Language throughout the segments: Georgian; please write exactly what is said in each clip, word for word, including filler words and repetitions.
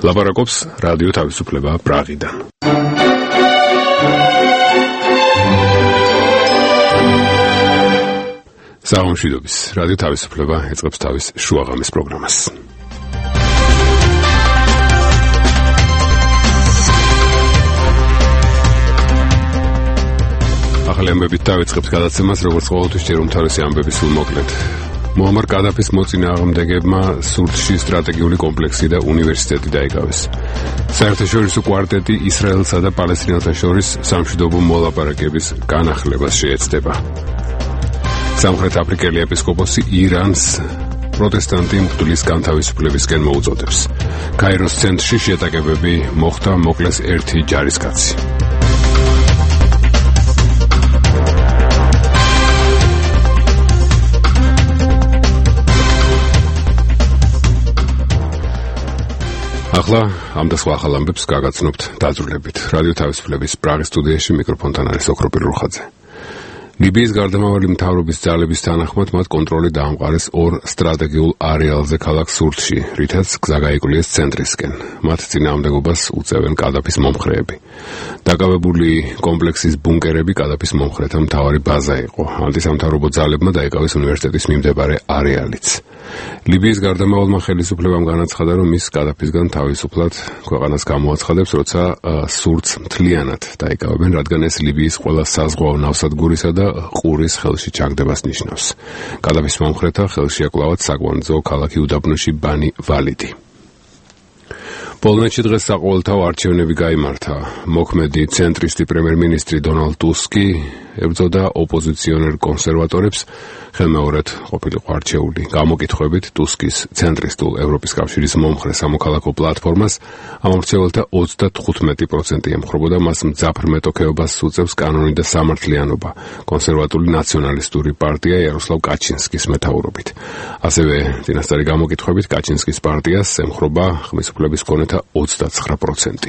ლაპარაკობს რადიო თავისუფლება პრაღიდან. საამშვიდობის რადიო თავისუფლება ეწყებს თავის შუაღამის პროგრამას. ახალი ამბებით დავიწყებთ გადაცემას, როგორც ყოველთვის ჯერ უმთავრესი ამბები სულ მოკლედ. მუამარ კადაფის მოწინააღმდეგებმა სურთში სტრატეგიული კომპლექსი და უნივერსიტეტი დაიკავეს. საერთაშორისო კვარტეტი ისრაელსა და პალესტინელთა შორის სამშვიდობო მოლაპარაკების განახლებას შეეცდება. სამხრეთ აფრიკელი ეპისკოპოსი ირანს პროტესტანტი მღვდლის განთავისუფლებისკენ მოუწოდებს. კაიროს ცენტრში შეტაკებები მოხდა, მოკლეს ერთი ჯარისკაცი. ახლა ამ და სხვა ახალ ამბებს გაგაცნობთ დაძრულებით. რადიო თავისუფლების პრაღის სტუდიაში მიკროფონთან არის ოქროპირ რუხაძე. ლიბიის გარდამავალი მთავრობის ძალების თანახმად მათ კონტროლი დაამყარეს ორ სტრატეგიულ არეალზე ქალაქ სურთში, რითაც გზა გაიკლიეს ცენტრისკენ. მათ წინააღმდეგობას უწევენ კადაფის მომხრეები. დაკავებული კომპლექსის ბუნკერები კადაფის მომხრეთა მთავარი ბაზა იყო. ანტისამთავრობო ძალებმა დაიკავეს უნივერსიტეტის მიმდებარე არეალიც. ლიბიის გარდამავალმა ხელისუფლებამ განაცხადა, რომ ის კადაფისგან თავისუფლად ქვეყანას გამოაცხადებს, როცა სურთს მთლიანად დაიკავებენ, რადგან ეს ლიბიის ყველა საზღვაო ნავსადგურისა და ყურის ხელში ჩაგდებას ნიშნავს. კადაფის მომხრეთა ხელში აკვლავად საკვანძო ქალაქი უდაბნოში ბანი ვალიდი. პოლონეთში დღეს საყოველთაო არჩევნები გაიმართა. მოქმედი ცენტრისტი პრემიერ-მინისტრი დონალდ ტუსკი ებრძოდა ოპოზიციონერ კონსერვატორებს, ხელმეორედ ყოფილიყო არჩეული. გამოკითხვებით ტუსკის ცენტრისტულ ევროპის კავშირის მომხრე სამოქალაქო პლატფორმას ამომრჩეველთა ოცდათხუთმეტი პროცენტი ემხრობოდა, მას მძაფრ მეტოქეობას უწევს კანონი და სამართლიანობა კონსერვატული ნაციონალისტური პარტია იაროსლავ კაჩინსკის მეთაურობით. ასევე წინასწარი გამოკითხვებით კაჩინსკის პარტიას ემხრობა ხმის უფლების მქონეთა ოცდაცხრა პროცენტი.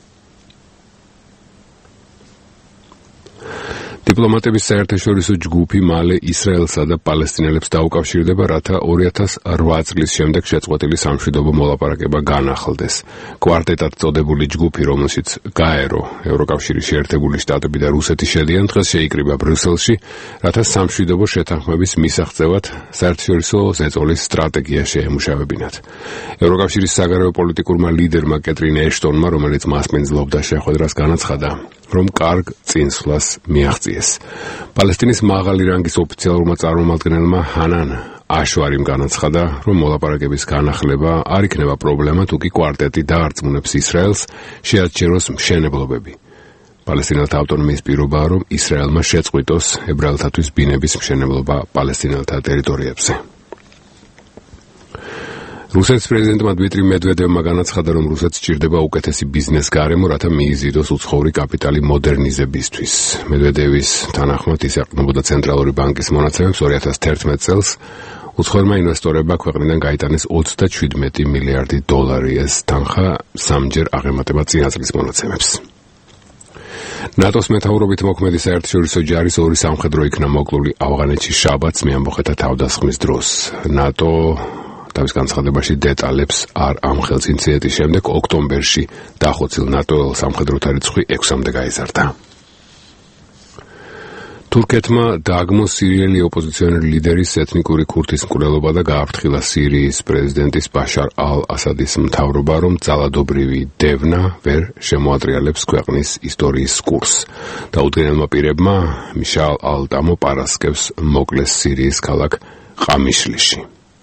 დიპლომატების საერთაშორისო ჯგუფი მალე ისრაელსა და პალესტინელებს დაუკავშირდება, რათა ორი ათას ოთხ წლის შემდეგ შეწყვეტილი სამშვიდობო მოლაპარაკება განახლდეს. კვარტეტად წოდებული ჯგუფი, რომელშიც გაერო, ევროკავშირის შეერთებული შტატები და რუსეთი შედიან, დღეს შეიკრიბა ბრიუსელში, რათა სამშვიდობო შეთანხმების მისაღწევად საერთაშორისო ზეწოლის სტრატეგია შეემუშავებინათ. ევროკავშირის საგარეო პოლიტიკურმა ლიდერმა კეტრინ ეშტონმა, რომელიც მასპინძლობდა შეხვედრას, განაცხადა, რომ კარგ წინსვლას მიაღწიეს. პალესტინის მაღალი რანგის ოფიციალურმა წარმომადგენელმა ჰანან აშვარიმ განაცხადა, რომ მოლაპარაკების განახლება არ იქნება პრობლემა, თუკი კვარტეტი დაარწმუნებს ისრაელს შეაჩეროს მშენებლობები. პალესტინელთა ავტონომიის პირობაა, რომ ისრაელმა შეწყვიტოს ებრაელთათვის ბინების მშენებლობა პალესტინელთა ტერიტორიებზე. რუსეთის პრეზიდენტმა დმიტრი მედვედევმა განაცხადა, რომ რუსეთს სჭირდება უკეთესი ბიზნეს გარემო, რათა მიიზიდოს უცხოური კაპიტალი მოდერნიზებისთვის. მედვედევის თანახმად ის ეყრდნობოდა ცენტრალური ბანკის მონაცემებს ორი ათას თერთმეტ წელს. უცხოურმა ინვესტორებმა ქვეყნიდან გაიტანეს ოცდაშვიდმეტი მილიარდი დოლარი. ეს თანხა სამჯერ აღემატება წინა წლის მონაცემებს. ნატოს მეთაურობით მოქმედი საერთაშორისო ჯარის ორი სამხედრო იქნა მოკლული ავღანეთში შაბათს მეამბოხეთა თავდასხმის დროს. ნატო თავის განცხადებაში დეტალებს არ ამხელს. ინციდენტის შემდეგ ოქტომბერში დახოცილ ნატოელ სამხედროთა რიცხვი ექვსამდე გაიზარდა. თურქეთმა დააგმო სირიელი ოპოზიციონერი ლიდერის ეთნიკური ქურთის მკვლელობა და გააფრთხილა სირიის პრეზიდენტის ბაშარ ალ-ასადის მთავრობა, რომ ძალადობრივი დევნა ვერ შემოატრიალებს ქვეყნის ისტორიის კურსს. დაუდგენელმა პირებმა მიშალ ალ-ტამო პარასკევს მოკლეს სირიის ქალაქ ყამიშლიში.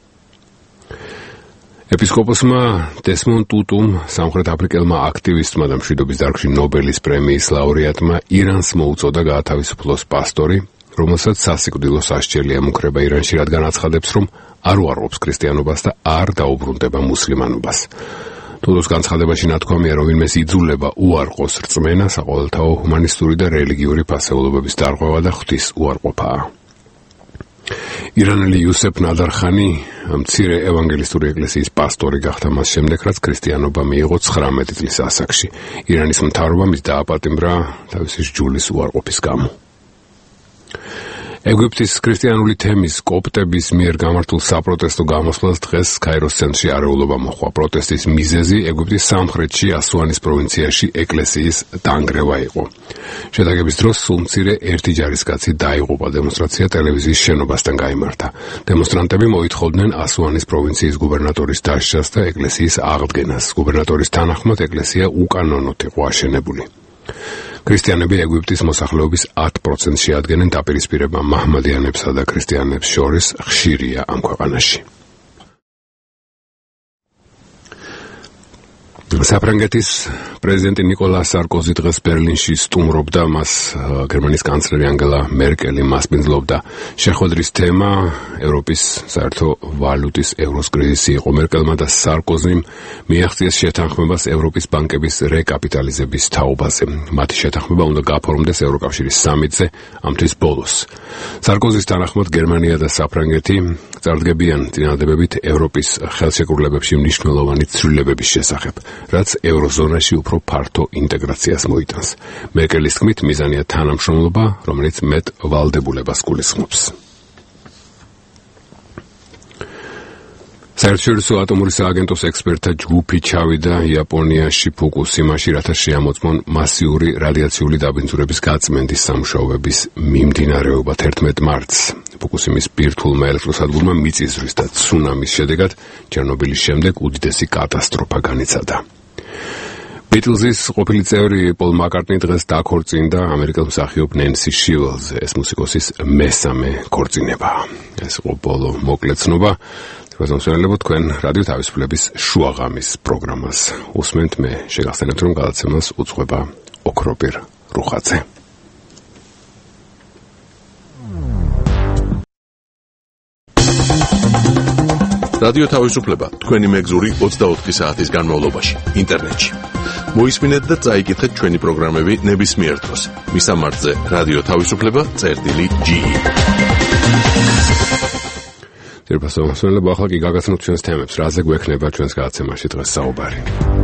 ეპისკოპოსმა დესმონ ტუტუმ, სამხრეთ აფრიკელმა აქტივისტმა და მშვიდობის დარგში ნობელის პრემიის ლაურეატმა ირანს მოუწოდა გაათავისუფლოს პასტორი, რომელსაც სასიკვდილო სასჯელი ემუქრება ირანში, რადგან აცხადებს, რომ არ უარყოფს ქრისტიანობას და არ დაუბრუნდება მუსლიმანობას. ტუტუს განცხადებაში ნათქვამია, რომ ვინმეს იძულება უარყოს რწმენა, საყოველთაო ჰუმანისტური და რელიგიური ფასეულობების დარღვევა და ღვთის უარყოფაა. ირანელი იუსეფ ნადარხანი მცირე ევანგელისტური ეკლესიის პასტორი გახდა მას შემდეგ, რაც ქრისტიანობა მიიღო ცხრამეტი წლის ასაკში. ირანის მთავრობამ ის დააპატიმრა თავისი სჯულის უარყოფის გამო. ეგვიპტის ქრისტიანული თემის კოპტების მიერ გამართულ საპროტესტო გამოსვლას დღეს კაიროს ცენტრში არეულობა მოჰყვა. პროტესტის მიზეზი ეგვიპტის სამხრეთში ასუანის პროვინციაში ეკლესიის დანგრევა იყო. შეტაკების დროს სულ მცირე ერთი ჯარისკაცი დაიღუპა. დემონსტრაცია ტელევიზიის შენობასთან გაიმართა. დემონსტრანტები მოითხოვდნენ ასუანის პროვინციის გუბერნატორის დასჯას და ეკლესიის აღდგენას. გუბერნატორის თანახმად ეკლესია უკანონოდ იყო აშენებული. ქრისტიანები ეგვიპტის მოსახლეობის ათ პროცენტს შეადგენენ, დაპირისპირება მაჰმადიანებსა და ქრისტიანებს შორის ხშირია ამ ქვეყანაში. საფრანგეთის პრეზიდენტი ნიკოლა სარკოზი დღეს ბერლინში სტუმრობდა, მას გერმანიის კანცლერი ანგელა მერკელი მასპინძლობდა. შეხვედრის თემა ევროპის საერთო ვალუტის ევროს კრიზისი იყო. მერკელმა და სარკოზიმ მიაღწიეს შეთანხმებას ევროპის ბანკების რეკაპიტალიზების თაობაზე. მათი შეთანხმება უნდა გაფორმდეს ევროკავშირის სამიტზე ამ თვის ბოლოს. სარკოზის თანახმად გერმანია და საფრანგეთი წარდგებიან წინადადებებით ევროპის ხელშეკრულებებში მნიშვნელოვანი ცვლილებების შესახებ, რაც ევროზონაში უფრო ფართო ინტეგრაციას მოიტანს. მერკელის თქმით, მიზანია თანამშრომლობა, რომელიც მეტ ვალდებულებას გულისხმობს. საერთაშორისო ატომური სააგენტოს ექსპერტთა ჯგუფი ჩავიდა იაპონიაში ფუკუსიმაში, რათა შეამოწმონ მასიური რადიაციული დაბინძურების გაწმენდის სამუშაოების მიმდინარეობა. თერთმეტ მარტს ფუკუსიმის ბირთვულმა ელექტროსადგურმა მიწისძვრის და ცუნამის შედეგად ჩერნობილის შემდეგ უდიდესი კატასტროფა განიცადა. ბიტლზის ყოფილი წევრი პოლ მაკარტნი დღეს დაქორწინდა ამერიკელ მსახიობ ნენსი შიველზე. ეს მუსიკოსის მესამე ქორწინება. ეს იყო ბოლო მოკლეცნობა. გასამსვლელებო, თქვენ რადიო თავისუფლების შუაღამის პროგრამას უსმენთ. მე შეგახსენებთ, რომ გადაცემას უძღვება ოქროპირ რუხაძე. რადიო თავისუფლება თქვენი მეგზური ოცდაოთხი საათის განმავლობაში ინტერნეტში. მოისმინეთ და წაიკითხეთ ჩვენი პროგრამები ნებისმიერ დროს. მისამართზე რადიო თავისუფლება წერტილი ჯი. დიახ, ახლა კი გაგაცნოთ ჩვენს თემებს, რაზე გვექნება ჩვენს გადაცემაში დღეს საუბარი.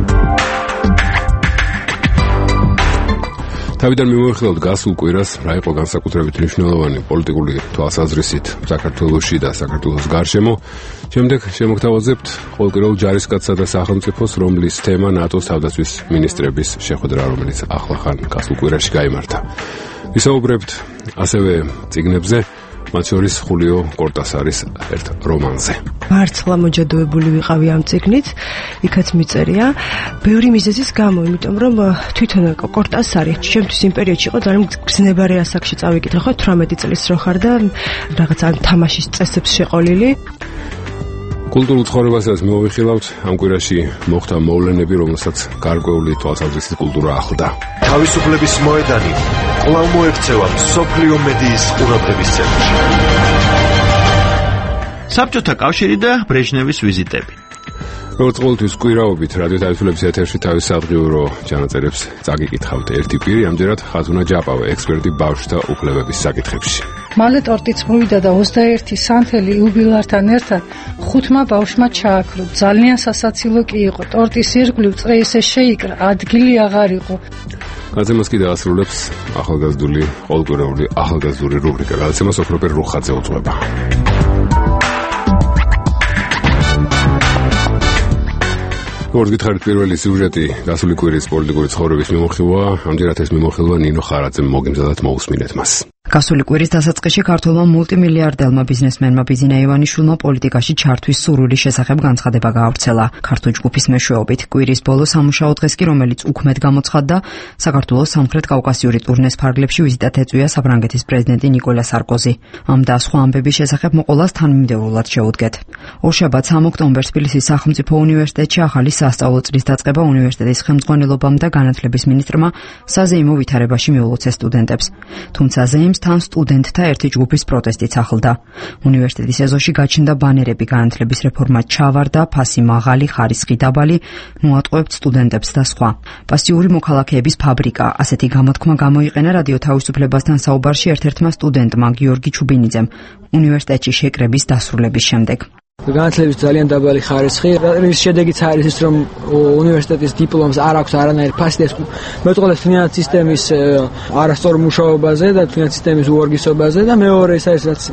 თავიდან მიმოიხილავთ გასულ კვირას, რა იყო განსაკუთრებით მნიშვნელოვანი პოლიტიკური თვალსაზრისით საქართველოში და საქართველოს გარშემო. შემდეგ შემოგთავაზებთ ყოველკვირეულ ჯარისკაცსა და სახელმწიფოს, რომლის თემა ნატოს თავდაცვის მინისტრების შეხვედრა, რომელიც ახლახან გასულ კვირაში გაიმართა. ვისაუბრებთ ასევე წიგნებზე, მათ შორის ხულიო კორტასარის ერთ რომანზე. მართლა მოჯადოებული ვიყავი ამ წიგნით, იქაც მიწერია ბევრი მიზეზის გამო, იმიტომ რომ თვითონ კორტასარი ჩემთვის იმ პერიოდში იყო ძალიან გრძნებარე ასაკში წავიკითხე, ხო თვრამეტი წლის რო ხარ და რაღაც ამ თამაშის წესებს შეყოლილი. კულტურულ ცხოვრებასაც მოვიხილავთ, ამ კვირაში მოხდა მოვლენები, რომელსაც გარკვეული თვალსაზრისით კულტურა ახლდა. თავისუფლების მოედანი კვლავ მოექცევა მსოფლიო მედიის ყურადღების ცენტრში. საბჭოთა კავშირი და ბრეჟნევის ვიზიტები. როგორც ყოველთვის კვირაობით რადიო თავისუფლების ეთერში თავის საღვიურო ჩანაწერებს წაგიკითხავთ ერთი პირი, ამჯერად ხაზუნა ჯაპავე, ექსპერტი ბავშვთა უფლებების საკითხებში. მალე ტორტიც მოვიდა და ოცდაერთი სანთელი იუბილართან ერთად ხუთმა ბავშვმა ჩააქრო. ძალიან სასაცილო კი იყო. ტორტის ირგვლივ წრე ისე შეიკრა, ადგილი აღარ იყო. გადაცემას კიდე ასრულებს ახალგაზრდული ყოველკვირეული ახალგაზრდული რუბრიკა. გადაცემას ოქროპირ რუხაძე უძღვება. როგორც გითხარით, პირველი სიუჟეტი გასული კვირის პოლიტიკური ცხოვრების მიმოხილვა, ამჯერად ეს მიმოხილვა ნინო ხარაძემ მოგიმზადათ, მოусმინეთ მას. გასული კვირის დასაწყისში ქართველმა მულტიმილიარდელმა ბიზნესმენმა ბიზინა ივანიშვილმა პოლიტიკაში ჩართვის სურვილის შესახებ განცხადება გაავრცელა. ქართული ჯგუფის მეშვეობით კვირის ბოლო სამუშაო დღეს კი, რომელიც უქმედ გამოცხადდა, საქართველოს სამხრეთ კავკასიური ტურნეს ფარგლებში ვიზიტად ეწვია საფრანგეთის პრეზიდენტი ნიკოლა სარკოზი. ამ და სხვა ამბების შესახებ მოყოლას თანმიმდევრულად შევუდგეთ. ორშაბათს ამ ოქტომბერს თბილისის სახელმწიფო უნივერსიტეტში ახალი სასწავლო წლის დაწყება უნივერსიტეტის ხელმძღვანელობამ და განათლების მინისტრმა საზეიმო ვითარებაში მიულოცეს სტუდენტებს. თუმცა ზეიმს თან სტუდენტთა ერთი ჯგუფის პროტესტიც ახლდა. უნივერსიტეტის ეზოში გაჩნდა ბანერები განათლების რეფორმა ჩავარდა, ფასი მაღალი, ხარისხი დაბალი, მოატყუებთ სტუდენტებს და სხვა. პასიური მოქალაქეების ფაბრიკა, ასეთი გამოთქმა გამოიყენა რადიო თავისუფლებასთან საუბარში ერთ-ერთმა სტუდენტმა გიორგი ჩუბინიძემ უნივერსიტეტში შეკრების დასრულების შემდეგ. განათლების ძალიან დაბალი ხარისხი, რის შედეგიც არის ის, რომ უნივერსიტეტის დიპლომს არ აქვს არანაირი ფასი, მეტყველებს ფინანსის სისტემის არასწორ მუშაობაზე და ფინანსის სისტემის უორგისობაზე და მეორე ის არის, რაც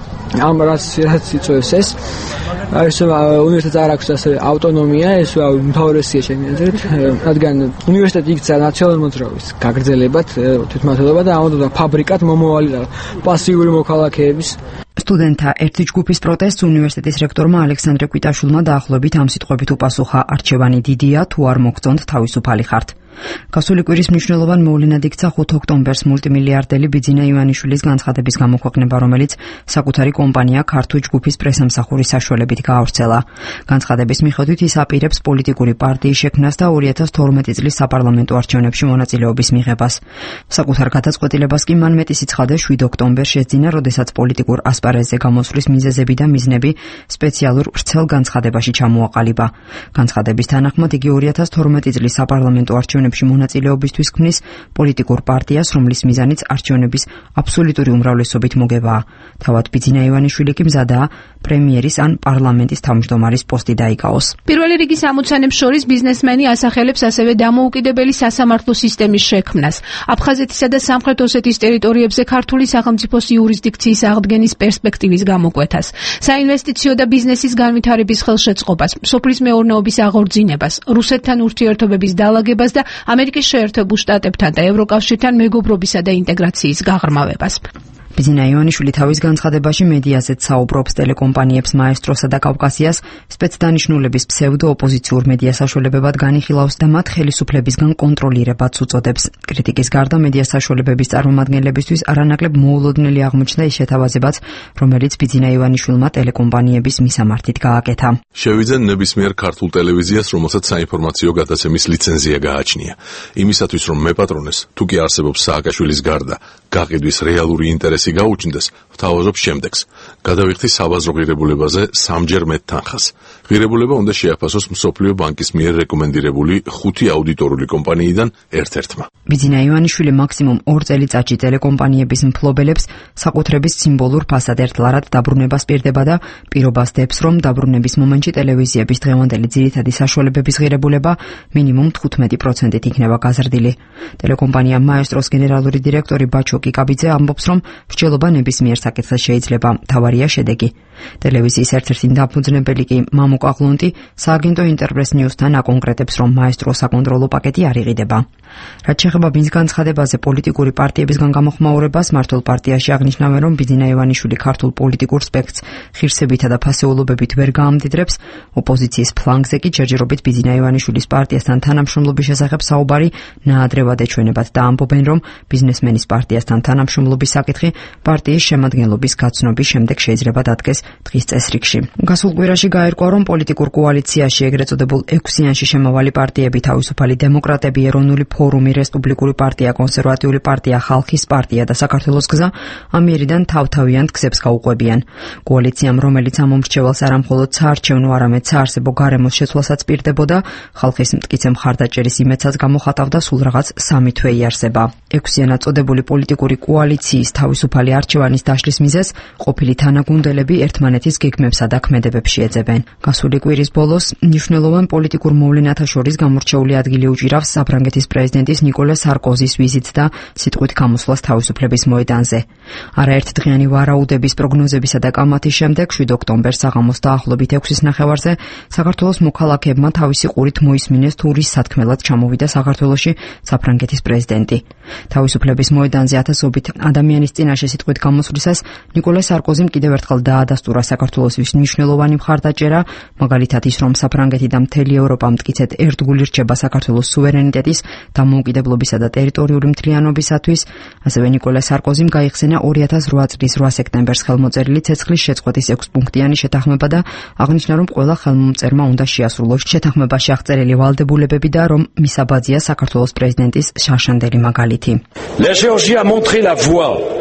ამ რაც რაც იწვევს ეს არის უნივერსიტეტს არ აქვს ასე ავტონომია, ეს უმთავრესია ჩემი აზრით, რადგან უნივერსიტეტი იქცა ნაციონალური მოძრაობის გაგრძელებად, თვითმმართველობა და ამოდოდა ფაბრიკად მომავალი და პასიური მოქალაქეების. სტუდენტთა ერთი ჯგუფის პროტესტს უნივერსიტეტის რექტორმა ალექსანდრე კვიტაშვილმა დაახლოებით ამ სიტყვებით უპასუხა: არჩევანი დიდია, თუ არ მოგწონთ თავისუფალი ხართ. გასული კვირის მნიშვნელოვან მოვლენად იქცა ხუთი ოქტომბერს მულტიმილიარდელი ბიძინა ივანიშვილის განცხადების გამოქვეყნება, რომელიც საკუთარი კომპანია ქართული ჯგუფის პრესამსახურის საშუალებით გაავრცელა. განცხადების მიხედვით ის აპირებს პოლიტიკური პარტიის შექმნას და ორი ათას თორმეტი წლის საპარლამენტო არჩევნებში მონაწილეობის მიღებას. საკუთარ გადაწყვეტილებას კი მან მეტი სიცხადე შვიდ ოქტომბერს შეძინა, როდესაც პოლიტიკურ ასპარეზზე გამოსვლის მიზეზები და მიზნები სპეციალურ ვრცელ განცხადებაში ჩამოაყალიბა. განცხადების თანახმად იგი ორი ათას თორმეტი წლის საპარლამენტო არჩევნებში მონაწილეობისთვის ქმნის პოლიტიკურ პარტიას, რომლის მიზანიც არჩევნების აბსოლუტური უმრავლესობით მოგებაა. თავად ბიძინა ივანიშვილი კი მზადაა პრემიერის ან პარლამენტის თავმჯდომარის პოსტი დაიკავოს. პირველი რიგის ამოცანებს შორის ბიზნესმენი ასახელებს ასევე დამოუკიდებელი სასამართლო სისტემის შექმნას, აფხაზეთისა და სამხრეთ ოსეთის ტერიტორიებზე ქართული სახელმწიფოს იურისდიქციის აღდგენის პერსპექტივის გამოკვეთას, საინვესტიციო და ბიზნესის განვითარების ხელშეწყობას, სოფლის მეურნეობის აღორძინებას, რუსეთთან ურთიერთობების დალაგებას და ამერიკის შეერთებულ შტატებთან და ევროკავშირთან მეგობრობისა და ინტეგრაციის გაღრმავებას. ბიძინა ივანიშვილი თავის განცხადებაში მედიაზეც საუბრობს, ტელეკომპანიებს მაესტროსა და კავკასიას სპეცდანიშნულების ფსევდო-ოპოზიციურ მედია საშუალებებად განიხილავს და მათ ხელისუფლებისგან კონტროლირებაც უწოდებს. კრიტიკის გარდა მედია საშუალებების წარმომადგენლებისთვის არანაკლებ მოულოდნელი აღმოჩნდა ის შეთავაზებაც, რომელიც ბიძინა ივანიშვილმა ტელეკომპანიების მისამართით გააკეთა. შევიძენ ნებისმიერ ქართულ ტელევიზიას, რომელსაც საინფორმაციო გადაცემის ლიცენზია გააჩნია. იმისათვის, რომ მეპატრონეს, თუ კი არსებობს სააკაშვილის გარდა გაყიდვის რეალური ინტერესი გაუჩნდეს, ვთავაზობ შემდეგს. გადავიხდი საბაზრო ღირებულებაზე სამჯერ მეტ თანხას. ღირებულება უნდა შეაფასოს მსოფლიო ბანკის მიერ რეკომენდირებული ხუთი აუდიტორული კომპანიიდან ერთ-ერთმა. ბიძინა ივანიშვილი მაქსიმუმ ორ წელიწადში ტელეკომპანიების მფლობელებს საკუთრების სიმბოლურ ფასად-ერთლარად დაბრუნებას პირდება და პირობას დებს, რომ დაბრუნების მომენტში ტელევიზიების დღევანდელი ძირითადი საშუალებების ღირებულება მინიმუმ თხუთმეტი პროცენტით იქნება გაზრდილი. ტელეკომპანია მაესტროს გენერალური დირექტორი ბაჩო კიკაბიძე ამბობს, რომ მსჯელობა ნებისმიერ საკითხს შეიძლება, მთავარია შედეგი. ტელევიზიის ერთ-ერთი დამფუძნებელი კი მამუ კაღლონტი სააგენტო ინტერპრეს ნიუსთან აკონკრეტებს, რომ მაესტრო საკონტროლო პაკეტი არ იყიდება. რაც შეეხება ბინს განცხადებაზე პოლიტიკური პარტიებისგან გამოხმაურებას, მართლ პარტიაში აღნიშნავენ, რომ ბიძინა ივანიშვილი ქართულ პოლიტიკურ სპექტრს ღირსებითა და ფასეულობებით ვერ გაამდიდრებს, ოპოზიციის ფლანგზე კი ჯერჯერობით ბიძინა ივანიშვილის პარტიასთან თანამშრომლობის შესახებ საუბარი ნაადრევად ეჩვენებათ და ამბობენ, რომ ბიზნესმენის პარტიასთან თანამშრომლობის საკითხი პარტიის შემადგენლობის გაცნობის შემდეგ შეიძლება დადგეს დღის წესრიგში. გასულ კვირაში გაირკვა, რომ პოლიტიკურ კოალიციაში ეგრეთ წოდებულ ექვსიანში შემავალი პარტიები თავისუფალი დემოკრატები, ეროვნული ფორუმი, რესპუბლიკური პარტია, კონსერვატიული პარტია, ხალხის პარტია და საქართველოს გზა ამიერიდან თავთავიანთ გზებს გაუყვებიან. კოალიციამ, რომელიც ამ მომრჩეველს არამხოლოდ საარჩევნო, არამედ საარსებო გარემოს შეცვლასაც პირდებოდა, ხალხის მტკიცე მხარდაჭერის იმედსაც გამოხატავდა, სულ რაღაც სამი თვე იარსება. ექვსიანად წოდებული პოლიტიკური კოალიციის თავისუფალი არჩევანის დაშლის მიზეზს ყოფილი თანაგუნდელები ერთმანეთის გეგმებსა და ქმედებებში ეძებენ. გასული კვირის ბოლოს მნიშვნელოვან პოლიტიკურ მოვლენათა შორის გამორჩეული ადგილი უჭირავს საფრანგეთის პრეზიდენტის ნიკოლე სარკოზის ვიზიტს და სიტყვით გამოსვლას თავისუფლების მოედანზე. არაერთდღიანი ვარაუდების, პროგნოზებისა და კამათის შემდეგ შვიდ ოქტომბერს საღამოს დაახლოებით ექვსის ნახევარზე საქართველოს მოქალაქეებმა თავისი ყურით მოისმინეს, თუ რის სათქმელად ჩამოვიდა საქართველოში საფრანგეთის პრეზიდენტი. თავისუფლების მოედანზე ათასობით ადამიანის წინაშე სიტყვით გამოსვლისას ნიკოლე სარკოზიმ კიდევ ერთხელ დაადასტურა საქართველოსთვის მნიშვნელოვანი მხარდაჭერა, მაგალითად ის, რომ საფრანგეთი და მთელი ევროპა მტკიცედ ერთგული რჩება საქართველოს სუვერენიტეტის, დამოუკიდებლობისა და ტერიტორიული მთლიანობისათვის. ასევე ნიკოლე სარკოზიმ გაიხსენა ორი ათას რვა წლის რვა სექტემბერს ხელმოწერილი ცეცხლის შეწყვეტის ექვსპუნქტიანი შეთანხმება და აღნიშნა, რომ ყველა ხელმომწერმა უნდა შეასრულოს შეთანხმებაში აღწერილი ვალდებულებები და რომ მისაბაძია საქართველოს პრეზიდენტის შარშანდელი მაგალითი. La Géorgie a montré la voie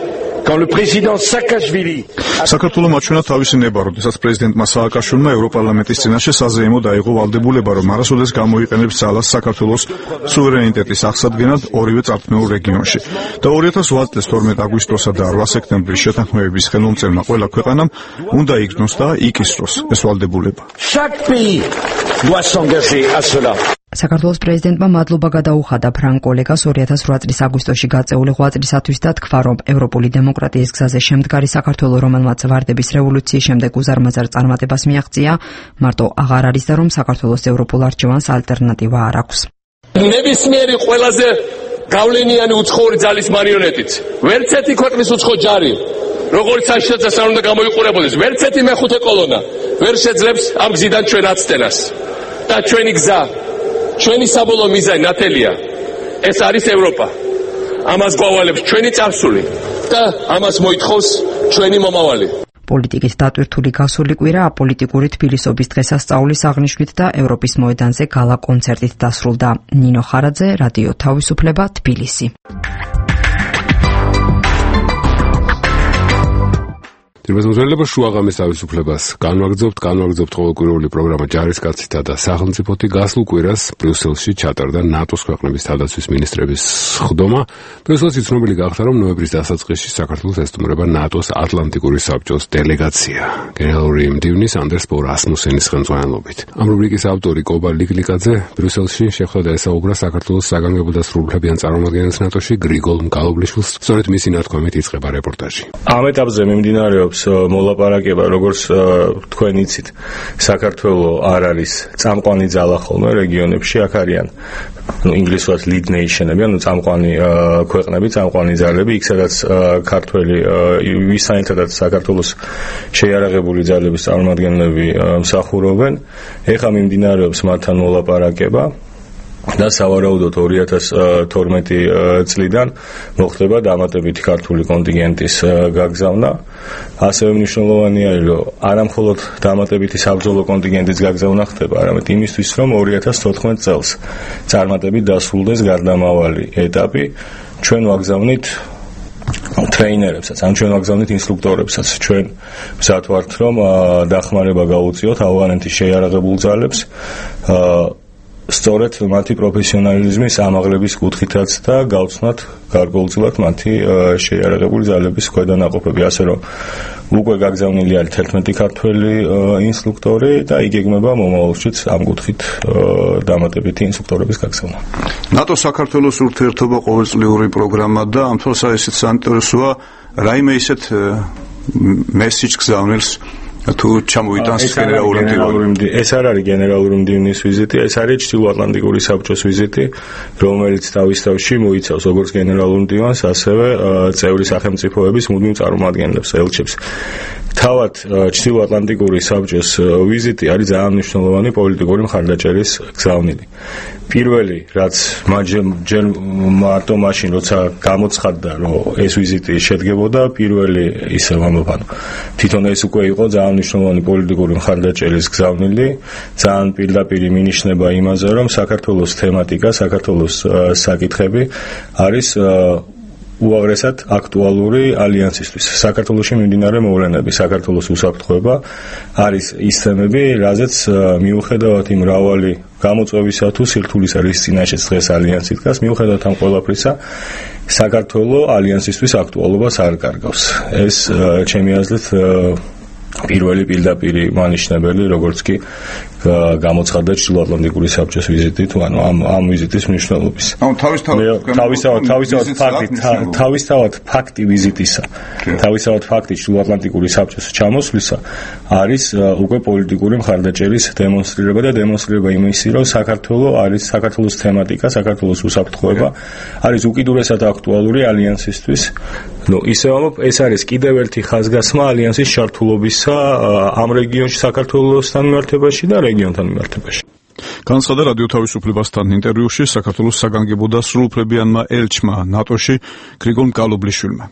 quand le président Saakashvili საქართველოს მაჩვენა თავისი ნება, როდესაც პრეზიდენტმა სააკაშვილმა ევროპარლამენტის წინაშე საზეიმო დაიღო ვალდებულება, რომ არასოდეს გამოიყენებს ძალას საქართველოს სუვერენიტეტის აღსადგენად ორივე წართმეულ რეგიონში. და ორი ათას ოთხ წლის თორმეტ აგვისტოსა და ორი სექტემბრის შეთანხმებების ხელმომწერმა ყველა ქვეყანამ უნდა იგრძნოს და იკისროს ეს ვალდებულება. Chaque pays doit s'engager à cela. საქართველოს პრეზიდენტმა მადლობა გადაუხადა ფრანგ კოლეგას ორი ათას ოთხ წლის აგვისტოში გაწეული ღვაწლისათვის და თქვა, რომ ევროპული დემოკრატიის გზაზე შემდგარი საქართველოს, რომელმაც ვარდების რევოლუციის შემდეგ უზარმაზარ წარმატებას მიაღწია, მარტო აღარ არის და რომ საქართველოს ევროპულ არჩევანს ალტერნატივა არ აქვს. ნებისმიერი ყველაზე გავლენიანი უცხოური ძალის მარიონეტიც. ვერც ერთი ქვეყნის უცხო ჯარი, როგორც საშიშად არ უნდა გამოიყურებოდეს, ვერც ერთი მეხუთე კოლონა ვერ შეძლებს ამ გზიდან ჩვენ აცდენას. და ჩვენი გზა, ჩვენი საბოლოო მიზანი ნათელია. ეს არის ევროპა. ამას გვავალებს ჩვენი წარსული და ამას მოითხოვს ჩვენი მომავალი. პოლიტიკის დატვირთული გასული კვირა აპოლიტიკური თბილისობის დღესასწაულის აღნიშვნით და ევროპის მოედანზე გალა კონცერტით დასრულდა. ნინო ხარაძე, რადიო თავისუფლება, თბილისი. თბილისმოძველება შუაღამის თავისუფლებას განვაგრძობთ, განვაგრძობთ ყოველკვირეული პროგრამა ჯარისკაცითა და სახელმწიფოთი. გასულ კვირას ბრიუსელში ჩატარდა ნატოს ქვეყნების თავდაცვის მინისტრების სხდომა. ბრიუსელში ცნობილი გახდა, რომ ნოემბრის დასაწყისში საქართველოს ესტუმრება ნატოს ატლანტიკური საბჭოს დელეგაცია. გენერალური მდივნის ანდერს ბორ ასმუსენის ხელმძღვანელობით. ამ რუბრიკის ავტორი კობა ლიკლიკაძე ბრიუსელში შეხვდა და ესაუბრა საქართველოს საგანგებო და სრულუფლებიან წარმომადგენელს ნატოში გრიგოლ მკალობლიშვილს. სწორედ მისი ნათქვამით იწყება რეპორტაჟი. ამ ეტაპზე მიმდინარეობს მოლაპარაკება, როგორც თქვენ იცით, საქართველოს არ არის წამყვანი ძალა ხოლმე რეგიონებში, აქ არიან ну ინგლისურად lead nation-ები, ანუ წამყვანი ქვეყნები, წამყვანი ძალები, იქ სადაც ქართველი ვისაინთადაც საქართველოს შეიარაღებული ძალების წარმომადგენლები მსახურობენ. ეხლა მიმდინარეობს მათთან მოლაპარაკება. და სავარაუდოდ ორი ათას თორმეტი წლიდან მოხდება დამატებითი ქართული კონტინგენტის გაგზავნა. ასევე მნიშვნელოვანი არის, რომ არა მხოლოდ დამატებითი საბრძოლო კონტინგენტის გაგზავნა ხდება, არამედ იმისთვის, რომ ორი ათას თოთხმეტ წელს წარმატებით დასრულდეს გარდამავალი ეტაპი. ჩვენ ვაგზავნით ტრეინერებსაც, ან ჩვენ ვაგზავნით ინსტრუქტორებსაც. ჩვენ მზად ვართ, რომ დახმარება გაუწიოთ ავღანეთის შეიარაღებულ ძალებს სწორედ მათი პროფესიონალიზმის ამაღლების კუთხითაც და გავცნათ გარკვეულწილად მათი შეიარაღებული ძალების ქვედანაყოფები, ასე რომ უკვე გაგზავნილი არის თერთმეტი ქართველი ინსტრუქტორი და იგეგმება მომავალშიც ამ კუთხით დამატებითი ინსტრუქტორების გაგზავნა. ნატო საქართველოს ურთიერთობა ყოველწლიური პროგრამა და ამ თვალსაზრისით საინტერესოა რაიმე ისეთ მესიჯს გზავნილს თუ ჩამოიტანს გენერალური მდივანი. ეს არ არის გენერალური მდივნის ვიზიტი, ეს არის ჩრდილოატლანტიკური საბჭოს ვიზიტი, რომელიც თავის თავში მოიცავს როგორც გენერალურ მდივანს, ასევე წევრი სახელმწიფოების მუდმივ წარმომადგენლებს, ელჩებს. თავად ჩრდილოატლანტიკური საბჭოს ვიზიტი არის ძალიან მნიშვნელოვანი პოლიტიკური მხარდაჭერის გზავნილი. პირველი, რაც ჯერ მარტო მაშინ, როცა გამოცხადდა, რომ ეს ვიზიტი შედგებოდა, პირველი ისე ვამბობ, ანუ თვითონ ეს უკვე იყო ძალიან მნიშვნელოვანი პოლიტიკური მხარდაჭერის გზავნილი, ძალიან პირდაპირ მინიშნება იმაზე, რომ საქართველოს თემატიკა, საქართველოს საკითხები არის უაღრესად აქტუალური ალიანსისთვის. საქართველოში მიმდინარე მოვლენები, საქართველოს უსაფრთხოება არის ის თემები, რაზეც მიუხედავად იმ მრავალი გამოწვევისა თუ სირთულისა, რის წინაშეც დღეს ალიანსი დგას, მიუხედავად ამ ყველაფრისა, საქართველოს ალიანსისთვის აქტუალობას არ კარგავს. ეს ჩემი აზრით პირველი პირდაპირი მანიშნებელი, როგორც კი გამოცხადდა ჩრდილოატლანტიკური საბჭოს ვიზიტი, თუ ანუ ამ ამ ვიზიტის მნიშვნელობის. ანუ თავისთავად თავისთავად თავისთავად ფაქტი თავისთავად ფაქტი ვიზიტისა, თავისთავად ფაქტი ჩრდილოატლანტიკური საბჭოს ჩამოსვლისა არის უკვე პოლიტიკური მხარდაჭერის დემონსტრირება და დემონსტრირება იმისი, რომ საქართველოს არის საქართველოს თემატიკა, საქართველოს უსაფრთხოება არის უკიდურესად აქტუალური ალიანსისთვის. ნუ ისე ვამბობ, ეს არის კიდევ ერთი ხაზგასმა ალიანსის ჩართულობისა ამ რეგიონში საქართველოსთან მიმართებაში და რეგიონთან მიმართებაში. განცხადა რადიო თავისუფლებასთან ინტერვიუში საქართველოს საგანგებო და სრულუფლებიანმა ელჩმა ნატოში გრიგოლ მკალობლიშვილმა.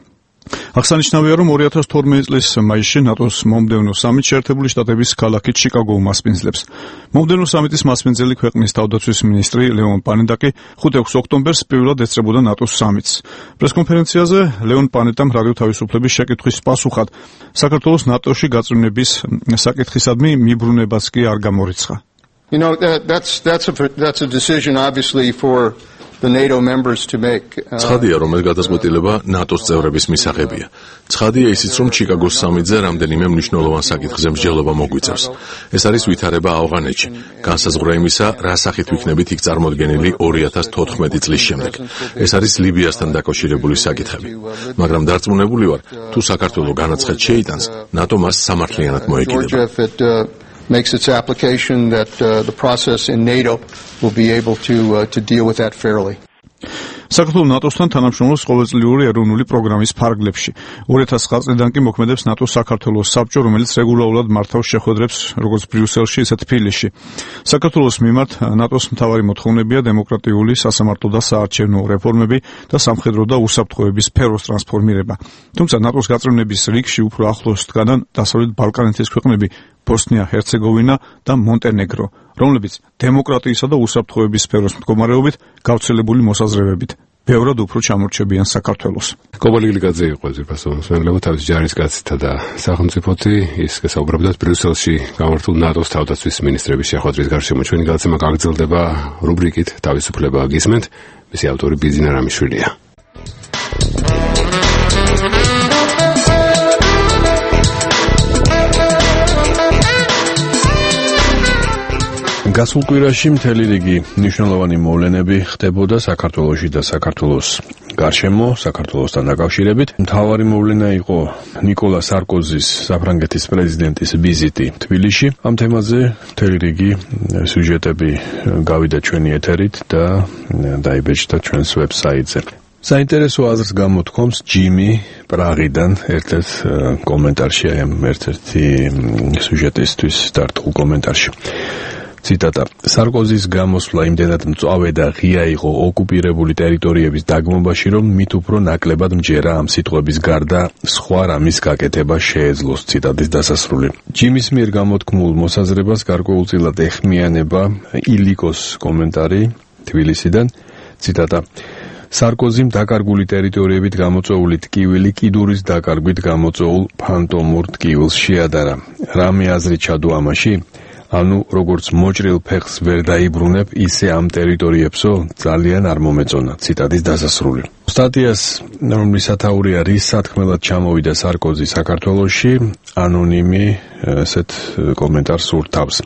აღსანიშნავია, რომ ორი ათას თორმეტი წლის მაისში ნატოს მომდევნო სამიტში ერთებული შტატების ქალაქი ჩიკაგო უმასპინძლებს. მომდევნო სამიტის მასპინძელი ქვეყნის თავდაცვის მინისტრი ლეონ პანეტა ხუთი ოქტომბერს პირველად ეწრებოდა ნატოს სამიტს. პრესკონფერენციაზე ლეონ პანეტამ რადიო თავისუფლების შეკითხვის პასუხად საქართველოს ნატოში გაწვრთნების საკითხისადმი მიბრუნებას კი არ გამორიცხა. You know, that, that's, that's, a, that's a decision obviously for the NATO members to make. ცხადია, რომ ეს გადაწყვეტილება ნატოს წევრების მისაღებია. ცხადია ისიც, რომ ჩიკაგოს სამიტზე რამდენიმე მნიშვნელოვან საკითხზე მსჯელობა მოგვიწევს. ეს არის ვითარება ავღანეთში, განსაზღვრა იმისა, რა სახით ვიქნებით იქ წარმოდგენილი ორი ათას თოთხმეტი წლის შემდეგ. ეს არის ლიბიასთან დაკავშირებული საკითხები. მაგრამ დარწმუნებული ვარ, თუ საქართველო განაცხადს შეიტანს, ნატო მას სამართლიანად მოეკიდება. Makes its application that uh, the process in NATO will be able to uh, to deal with that fairly. საქართველოს ნატოსთან თანამშრომლობს ყოველწლიური ეროვნული პროგრამის ფარგლებში. ორი ათას chín წლიდან კი მოქმედებს ნატოს საქართველოს საბჭო, რომელიც რეგულარულად მართავს შეხვედრებს როგორც ბრიუსელში, ისე თბილისში. საქართველოს მიმართ ნატოს მთავარი მოთხოვნებია დემოკრატიული, სასამართლო და საარჩევნო რეფორმები და სამხედრო და უსაფრთხოების სფეროს ტრანსფორმირება. თუმცა ნატოს გაწევრების რიგში უფრო ახლოს დგანან დასავლეთ ბალკანეთის ქვეყნები ბოსნია, ჰერცეგოვინა და მონტენეგრო, რომლებიც დემოკრატიისა და უსაფრთხოების სფეროს მდგომარეობით გავრცელებული მოსაზრებებით ბევრად უფრო ჩამორჩებიან საქართველოს. კობალი გლიკაძე იყო ზირფასო მსმენელებო თავის ჯარისკაცთა და სახელმწიფოთი ის გასაუბრებდა ბრიუსელში გამართულ ნატოს თავდაცვის მინისტრების შეხვედრის გარშემო. ჩვენი გაცემა გაგრძელდება რუბრიკით თავისუფლება გისმენთ, მისი ავტორი ბიზინა რამიშვილია. გასულ კვირაში მთელი რიგი მნიშვნელოვანი მოვლენები ხდებოდა საქართველოში და საქართველოს გარშემო, საქართველოსთან დაკავშირებით. მთავარი მოვლენა იყო ნიკოლა სარკოზის, საფრანგეთის პრეზიდენტის ვიზიტი თბილისში. ამ თემაზე მთელი რიგი სიუჟეტები გავიდა ჩვენი ეთერით და დაიბეჭდა ჩვენს ვებსაიტზე. საინტერესო აზრს გამოთქვამს ჯიმი პრაღიდან ერთ-ერთ კომენტარში, აი ამ ერთ-ერთი სიუჟეტისთვის დარტყულ კომენტარში. ციტატა: სარკოზის გამოსვლა იმდენად მწვავე და ღია იყო ოკუპირებული ტერიტორიების დაგმობაში, რომ მით უფრო ნაკლებად მჯერა ამ სიტყვების გარდა სხვა რამის გაკეთება შეეძლოს. ციტატის დასასრული. ჯიმის მიერ გამოთქმულ მოსაზრებას გარკვეულწილად ეხმიანება ილიკოს კომენტარი თბილისიდან. ციტატა: სარკოზიმ დაკარგული ტერიტორიებით გამოწვეული ტკივილი კიდურის დაკარგვით გამოწვეულ ფანტომურ ტკივილს შეადარა. რამე აზრი ჩადო ამაში? ანუ როგორც მოჭრილ ფეხს ვერ დაიბრუნებ, ისე ამ ტერიტორიებსო ძალიან არ მომეწონა. ციტატის დასასრული. სტატიას, რომლის სათაურია რის სათქმელად ჩამოვიდა სარკოზი საქართველოში, ანონიმი ესეთ კომენტარს ურთავს.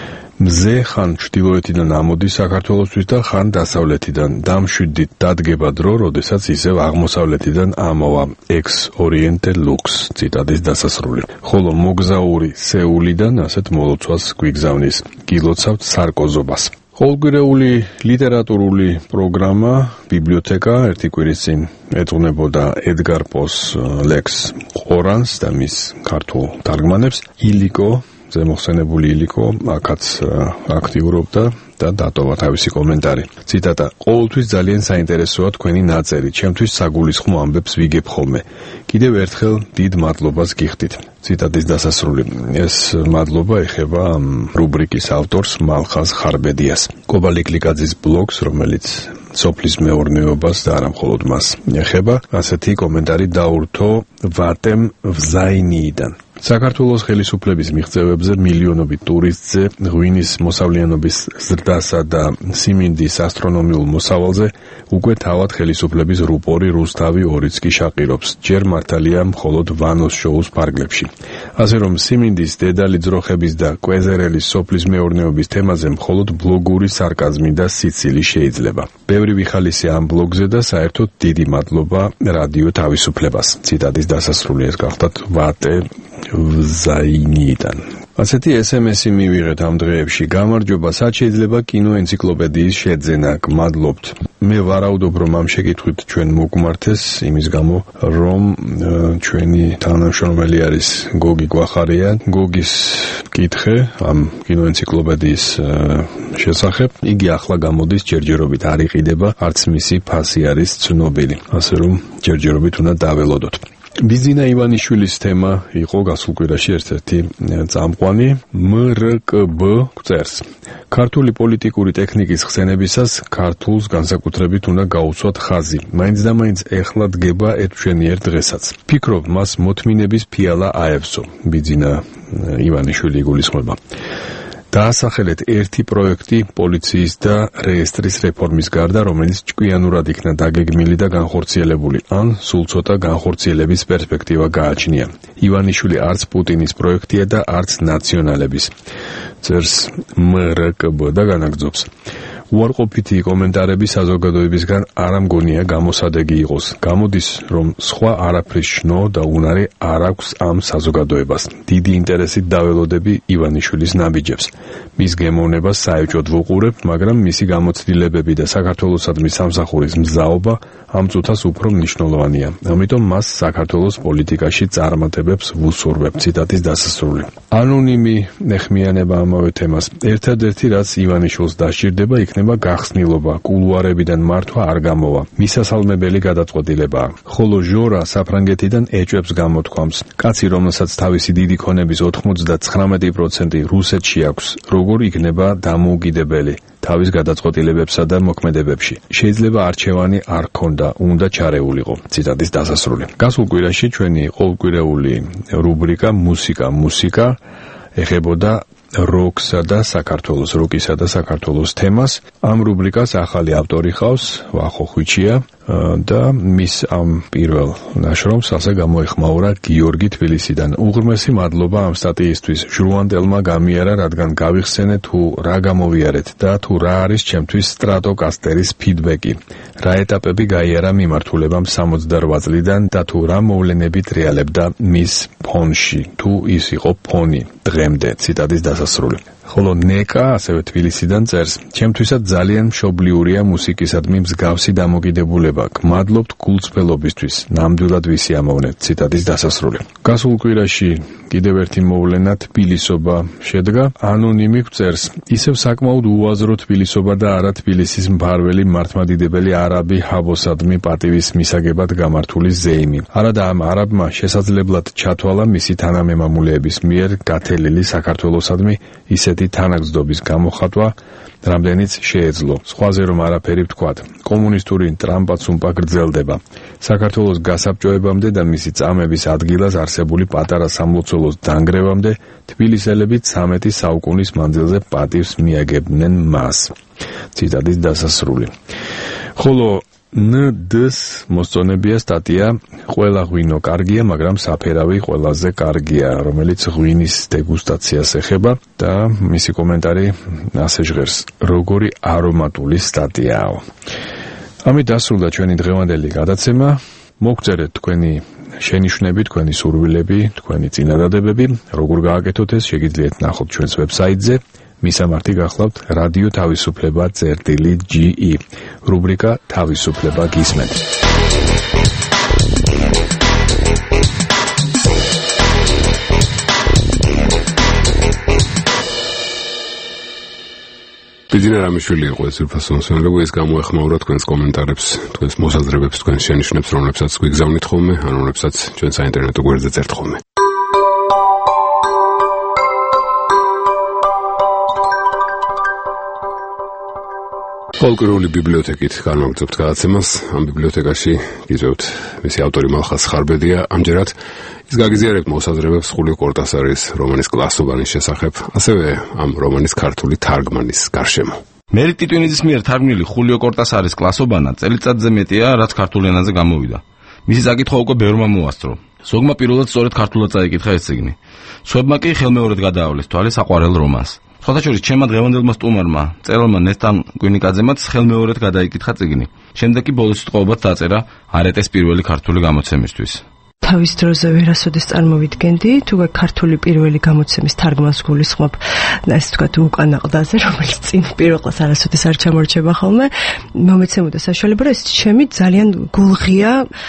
მზე ხან ჩრდილოეთიდან ამოდის საქართველოსთვის და ხან დასავლეთიდან. დამშვიდით დადგება დრო, როდესაც ისევ აღმოსავლეთიდან ამოვა. ex oriente lux. ციტატის დასასრული. ხოლო მოგზაური სეულიდან ასეთ მოლოცვას გვიგზავნის. გილოცავთ სარკოზობას. ყოველკვირეული ლიტერატურული პროგრამა ბიბლიოთეკა ერთი კვირის წინ ეძღვნებოდა ედგარ პოს ლექს ყორანს და მის ქართულ თარგმანებს. ილიკო ზემოხსენებული ილიკო აქაც აქტიურობდა და დატოვა თავისი კომენტარი. ციტატა: ყოველთვის ძალიან საინტერესოა თქვენი ნაწერი, ჩემთვის საგულისხმო ამბებს ვიგებ ხოლმე. კიდევ ერთხელ დიდ მადლობას გიხდით. ციტატის დასასრული. ეს მადლობა ეხება ამ რუბრიკის ავტორს მალხაზ ხარბედიას. კობალი გლიკაძის ბლოგს, რომელიც სოფლის მეურნეობას და არა მხოლოდ მას ეხება, ასეთი კომენტარი დაურთო ვატემ ვზაინიიდან. საქართველოს ხელისუფლების მიღწევებზე მილიონობით ტურისტზე, ღვინის მოსავლიანობის ზრდასა და სიმინდის ასტრონომიულ მოსავალზე უკვე თავად ხელისუფლების რუპორი რუსთავი ორიც კი შაყირობს. ჯერ მართალია მხოლოდ ვანოს შოუს ფარგლებში. ასე რომ სიმინდის დედალი ძროხების და კვეზერელის სოფლის მეურნეობის თემაზე მხოლოდ ბლოგური სარკაზმი და სიცილი შეიძლება. ბევრი ვიხალისე ამ ბლოგზე და საერთოდ დიდი მადლობა რადიო თავისუფლებას. ციტატის დასასრული. ეს გახლდათ ვატე ვზაინიდან. ასეთი ესემესი მივიღეთ ამ დღეებში. გამარჯობა, სად შეიძლება კინოენციკლოპედიის შეძენა? გმადლობთ. მე ვარაუდობ, რომ ამ შეკითხვით ჩვენ მოგმართეს, იმის გამო, რომ ჩვენი თანამშრომელი არის გოგი გვახარია. გოგის კითხე ამ კინოენციკლოპედიის შესახებ, იგი ახლა გამოდის ჯერჯერობით, არ იყიდება, არც მისი ფასი არის ცნობილი. ასე რომ ჯერჯერობით უნდა დაველოდოთ. ბიძინა ივანიშვილის თემა იყო გასულ კვირაში ერთ-ერთი წამყვანი მრკბ წერს. ქართული პოლიტიკური ტექნიკის ხსენებისას ქართულს განსაკუთრებით უნდა გაუცვათ ხაზი. მაინც და მაინც ეხლა დგება ერთვშენიერ დღესაც. ფიქრობ, მას მოთმინების ფიალა აევსო. ბიძინა ივანიშვილი იგულისხმება. დაასახელეთ ერთი პროექტი პოლიციის და რეესტრის რეფორმის გარდა, რომელიც ჭკვიანურად იქნა დაგეგმილი და განხორციელებული, ან სულ ცოტა განხორციელების პერსპექტივა გააჩნია. ივანიშვილი არც პუტინის პროექტია და არც ნაციონალების. წერს მრკბ და განაგრძობს. უარყოფითი კომენტარები საზოგადოებისგან არ ამგონია გამოსადეგი იყოს. გამოდის, რომ სხვა არაფრის შნო და უნარი არ აქვს ამ საზოგადოებას. დიდი ინტერესით დაველოდები ივანიშვილის ნაბიჯებს. მის გემოვნებას საეჭვოდ ვუყურებ, მაგრამ მისი გამოცდილებები და საქართველოსადმი სამსახურის მზაობა ამ წუთას უფრო მნიშვნელოვანია. ამიტომ მას საქართველოს პოლიტიკაში წარმატებებს ვუსურვებ. ციტატის დასასრული. ანონიმი ეხმიანება ამავე თემას. ერთადერთი რაც ივანიშვილს დასჭირდება, იქნება გახსნილობა, კულუარებიდან მართვა არ გამოვა. მისასალმებელი გადაწყვეტილებაა. ხოლო ჟორა საფრანგეთიდან ეჭვებს გამოთქვამს. კაცი, რომელსაც თავისი დიდი ქონების ოთხმოცდათხრამეტი პროცენტი რუსეთში აქვს, როგორ იქნება დამოუკიდებელი თავის გადაწყვეტილებებსა და მოქმედებებში. შეიძლება არჩევანი არ ქონდა, უნდა ჩარეულიყო. ციტატის დასასრული. გასულ კვირაში ჩვენი ყოველკვირეული რუბრიკა მუსიკა მუსიკა ეხებოდა როკსა და საქართველოს, როკისა და საქართველოს თემას. ამ რუბრიკას ახალი ავტორი ხავს, ვახო ხვიჩია და მის ამ პირველ ნაშრომს ასე გამოეხმაურა გიორგი თბილისიდან. უღრმესი მადლობა ამ სტატიისთვის. ჟრუანდელმა გამიარა, რადგან გავიხსენე თუ რა გამოვიარეთ და თუ რა არის ჩემთვის სტრატოკასტერის ფიდბექი. რა ეტაპები გაიარა მიმართულებამ სამოცდარვა წლიდან და თუ რა მოვლენები ტრიალებდა მის ფონში, თუ ის იყო ფონი დღემდე. ციტატის დასასრული. ხოლო ნეკა ასევე თბილისიდან წერს. ჩემთვისაც ძალიან მშობლიურია მუსიკისადმი მსგავსი დამოკიდებულება. გმადლობთ გულწრფელობისთვის. ნამდვილად ვისიამოვნებთ. ციტატის დასასრული. გასულ კვირაში კიდევ ერთი მოვლენა თბილისობა შედგა. ანონიმი წერს. ისევ საკმაოდ უაზრო თბილისობა და არა თბილისის მფარველი მართლმადიდებელი არაბი ჰაბოსადმი პატივის მისაგებად გამართული ზეიმი. არადა ამ არაბმა შესაძლებლად ჩათვალა მისი თანამემამულეების მიერ გათელილი საქართველოსადმი ისეთი თანაგზდობის გამოხატვა, რამდენიც შეეძლო. სხვაზე რომ არაფერი ვთქვათ. კომუნისტური ტრამპა-ცუმპა გრძელდება. საქართველოს გასაბჭოებამდე და მისი წამების ადგილას არსებული პატარა სამლოცველოს დანგრევამდე თბილისელები ცამეტი საუკუნის მანძილზე პატივს მიაგებდნენ მას. ციტატის დასასრული. ხოლო ნ-ს მოსწონებია სტატია ყველა ღვინო კარგია, მაგრამ საფერავი ყველაზე კარგია, რომელიც ღვინის დეგუსტაციას ეხება და მისი კომენტარი ასე ჟღერს. როგორი არომატული სტატიაო. ამით დასრულდა ჩვენი დღევანდელი გადაცემა. მოგწერეთ თქვენი შენიშვნები, თქვენი სურვილები, თქვენი წინადადებები. როგორ გააკეთოთ ეს, შეგიძლიათ ნახოთ ჩვენს ვებსაიტზე. მისამართი გახლავთ რადიო თავისუფლება წერტილი ჯი ი. რუბრიკა თავისუფლება გისმენთ. ბიძინა რამიშვილი იყო ეს უფასონსონლები, ეს გამოეხმაურა თქვენს კომენტარებს, თქვენს მოსაზრებებს, თქვენს შენიშვნებს, რომლებსაც გვიგზავნით ხოლმე, ან რომლებსაც ჩვენ საინტერნეტო გვერდზე წერთ ხოლმე. პოლკრული ბიბლიოთეკით განვაგრძობთ გადაცემას. ამ ბიბლიოთეკაში გიწევთ მისი ავტორი მალხაზ ხარბედია. ამჯერად ის გაგიზიარებთ მოსაზრებებს ხულიო კორტასარის რომანის კლასობანის შესახებ, ასევე ამ რომანის ქართული თარგმანის გარშემო. მერი ტიტვინიძის მიერ თარგმნილი ხულიო კორტასარის კლასობანა წელიწადზე მეტია, რაც ქართულ ენაზე გამოვიდა. მისი წაკითხვა უკვე ბევრმა მოასწრო. ზოგმა პირველად სწორედ ქართულად წაიკითხა ეს წიგნი. სხვებმა კი ხელმეორედ გადაავლეს თვალი საყვარელ რომანს. სხვათა შორის ჩემმა დღევანდელმა სტუმარმა, მწერალმა ნესტან კვინიკაძემაც ხელმეორედ გადაიკითხა წიგნი. შემდეგ კი ბოლოს სიტყვებად დაწერა არეტეს პირველი ქართული გამოცემისთვის. თავის დროზე ვერასოდეს წარმოვიდგენდი, თუ ქართული პირველი გამოცემის თარგმანს გულისხმობ, ასე ვთქვათ, უკანა ყდაზე, რომელიც წინ პირველ კლასს არასოდეს არ ჩამორჩება ხოლმე, მომეცემოდა საშუალება, რომ ეს ჩემი ძალიან გულღია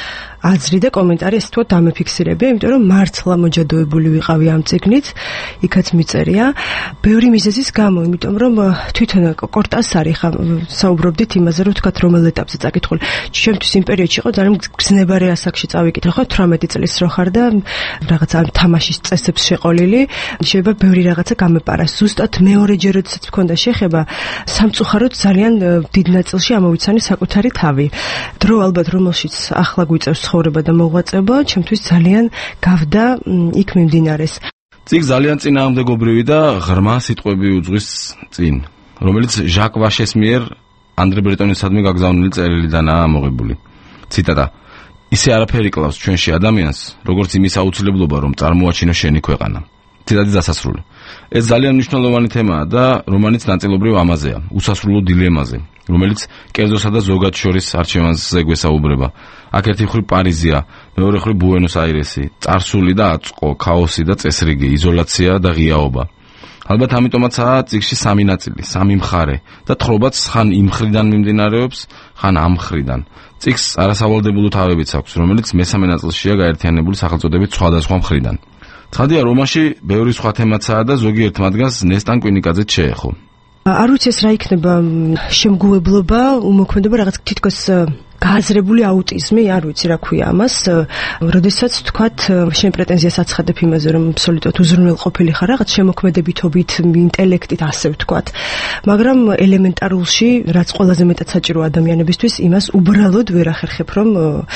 აზრი და კომენტარი ეს თქო დამეფიქსირებია, იმიტომ რომ მართლა მოჯადოებული ვიყავი ამ წიგნით, იქაც მიწერია, ბევრი მიზეზის გამო, იმიტომ რომ თვითონ კორტასარი ხა საუბრობდით იმაზე, რომ თქვათ რომელ ეტაპზე წაკითხული. ჩემთვის იმ პერიოდში იყო ძალიან გზნებარე ასაკში წავიკითხე, ხო თვრამეტი წლის რო ხარ და რაღაცა თამაშის წესებს შეყოლილი, შეიძლება ბევრი რაღაცა გამეპარა. ზუსტად მეორეჯერ როდესაც მქონდა შეხება, სამწუხაროდ ძალიან დიდ ნაწილში ამოვიცანი საკუთარი თავი. დრო ალბათ რომელშიც ახლა გვიწევს ცხოვრება და მოღვაწეობა, ჩემთვის ძალიან გავდა იქ მიმდინარეს. წიგნი ძალიან წინააღმდეგობრივი და ღრმა სიტყვები უძღვის წინ, რომელიც ჟაკ ვაშეს მიერ ანდრე ბრეტონისადმი გაგზავნილი წერილიდანაა ამოღებული. ციტატა: ისე არაფერი კლავს ჩვენში ადამიანს, როგორც იმის აუცილებლობა, რომ წარმოაჩინო შენი ქვეყანა. ციტატის დასასრული. ეს ძალიან მნიშვნელოვანი თემაა და რომანიც ნაწილობრივ ამაზეა, უსასრულო დილემაზე, რომელიც კერძოსა და ზოგად შორის არჩევანზე გვესაუბრება. აქ ერთი მხრივ პარიზია, მეორე მხრივ ბუენოს-აირესი, წარსული და აწყო, ქაოსი და წესრიგი, იზოლაცია და ღიაობა. ალბათ ამიტომაცაა წიგნში სამი ნაწილი, სამი მხარე და თხრობაც ხან იმ მხრიდან მიმდინარეობს, ხან ამ მხრიდან. წიგნს არასავალდებულო თავებიც აქვს, რომელიც მესამე ნაწილშია გაერთიანებული სახელწოდებით სხვადასხვა მხრიდან. ცხადია, რომანში ბევრი სხვა თემაცაა და ზოგიერთ მათგანს ნესტან კვინიკაძეც შეეხო. არ ვიცი ეს რა იქნება შემგუებლობა, უმოქმედება რაღაც თითქოს გააზრებული აუტიზმი, არ ვიცი რა ქვია ამას, როდესაც თქვათ შენ პრეტენზიას აცხადებ იმაზე, რომ აბსოლუტურად უზრუნველყოფილი ხარ, რაღაც შემოქმედებითობით, ინტელექტით, ასე ვთქვათ. მაგრამ ელემენტარულში, რაც ყველაზე მეტად საჭირო ადამიანებისთვის, იმას უბრალოდ ვერ ახერხებ, რომ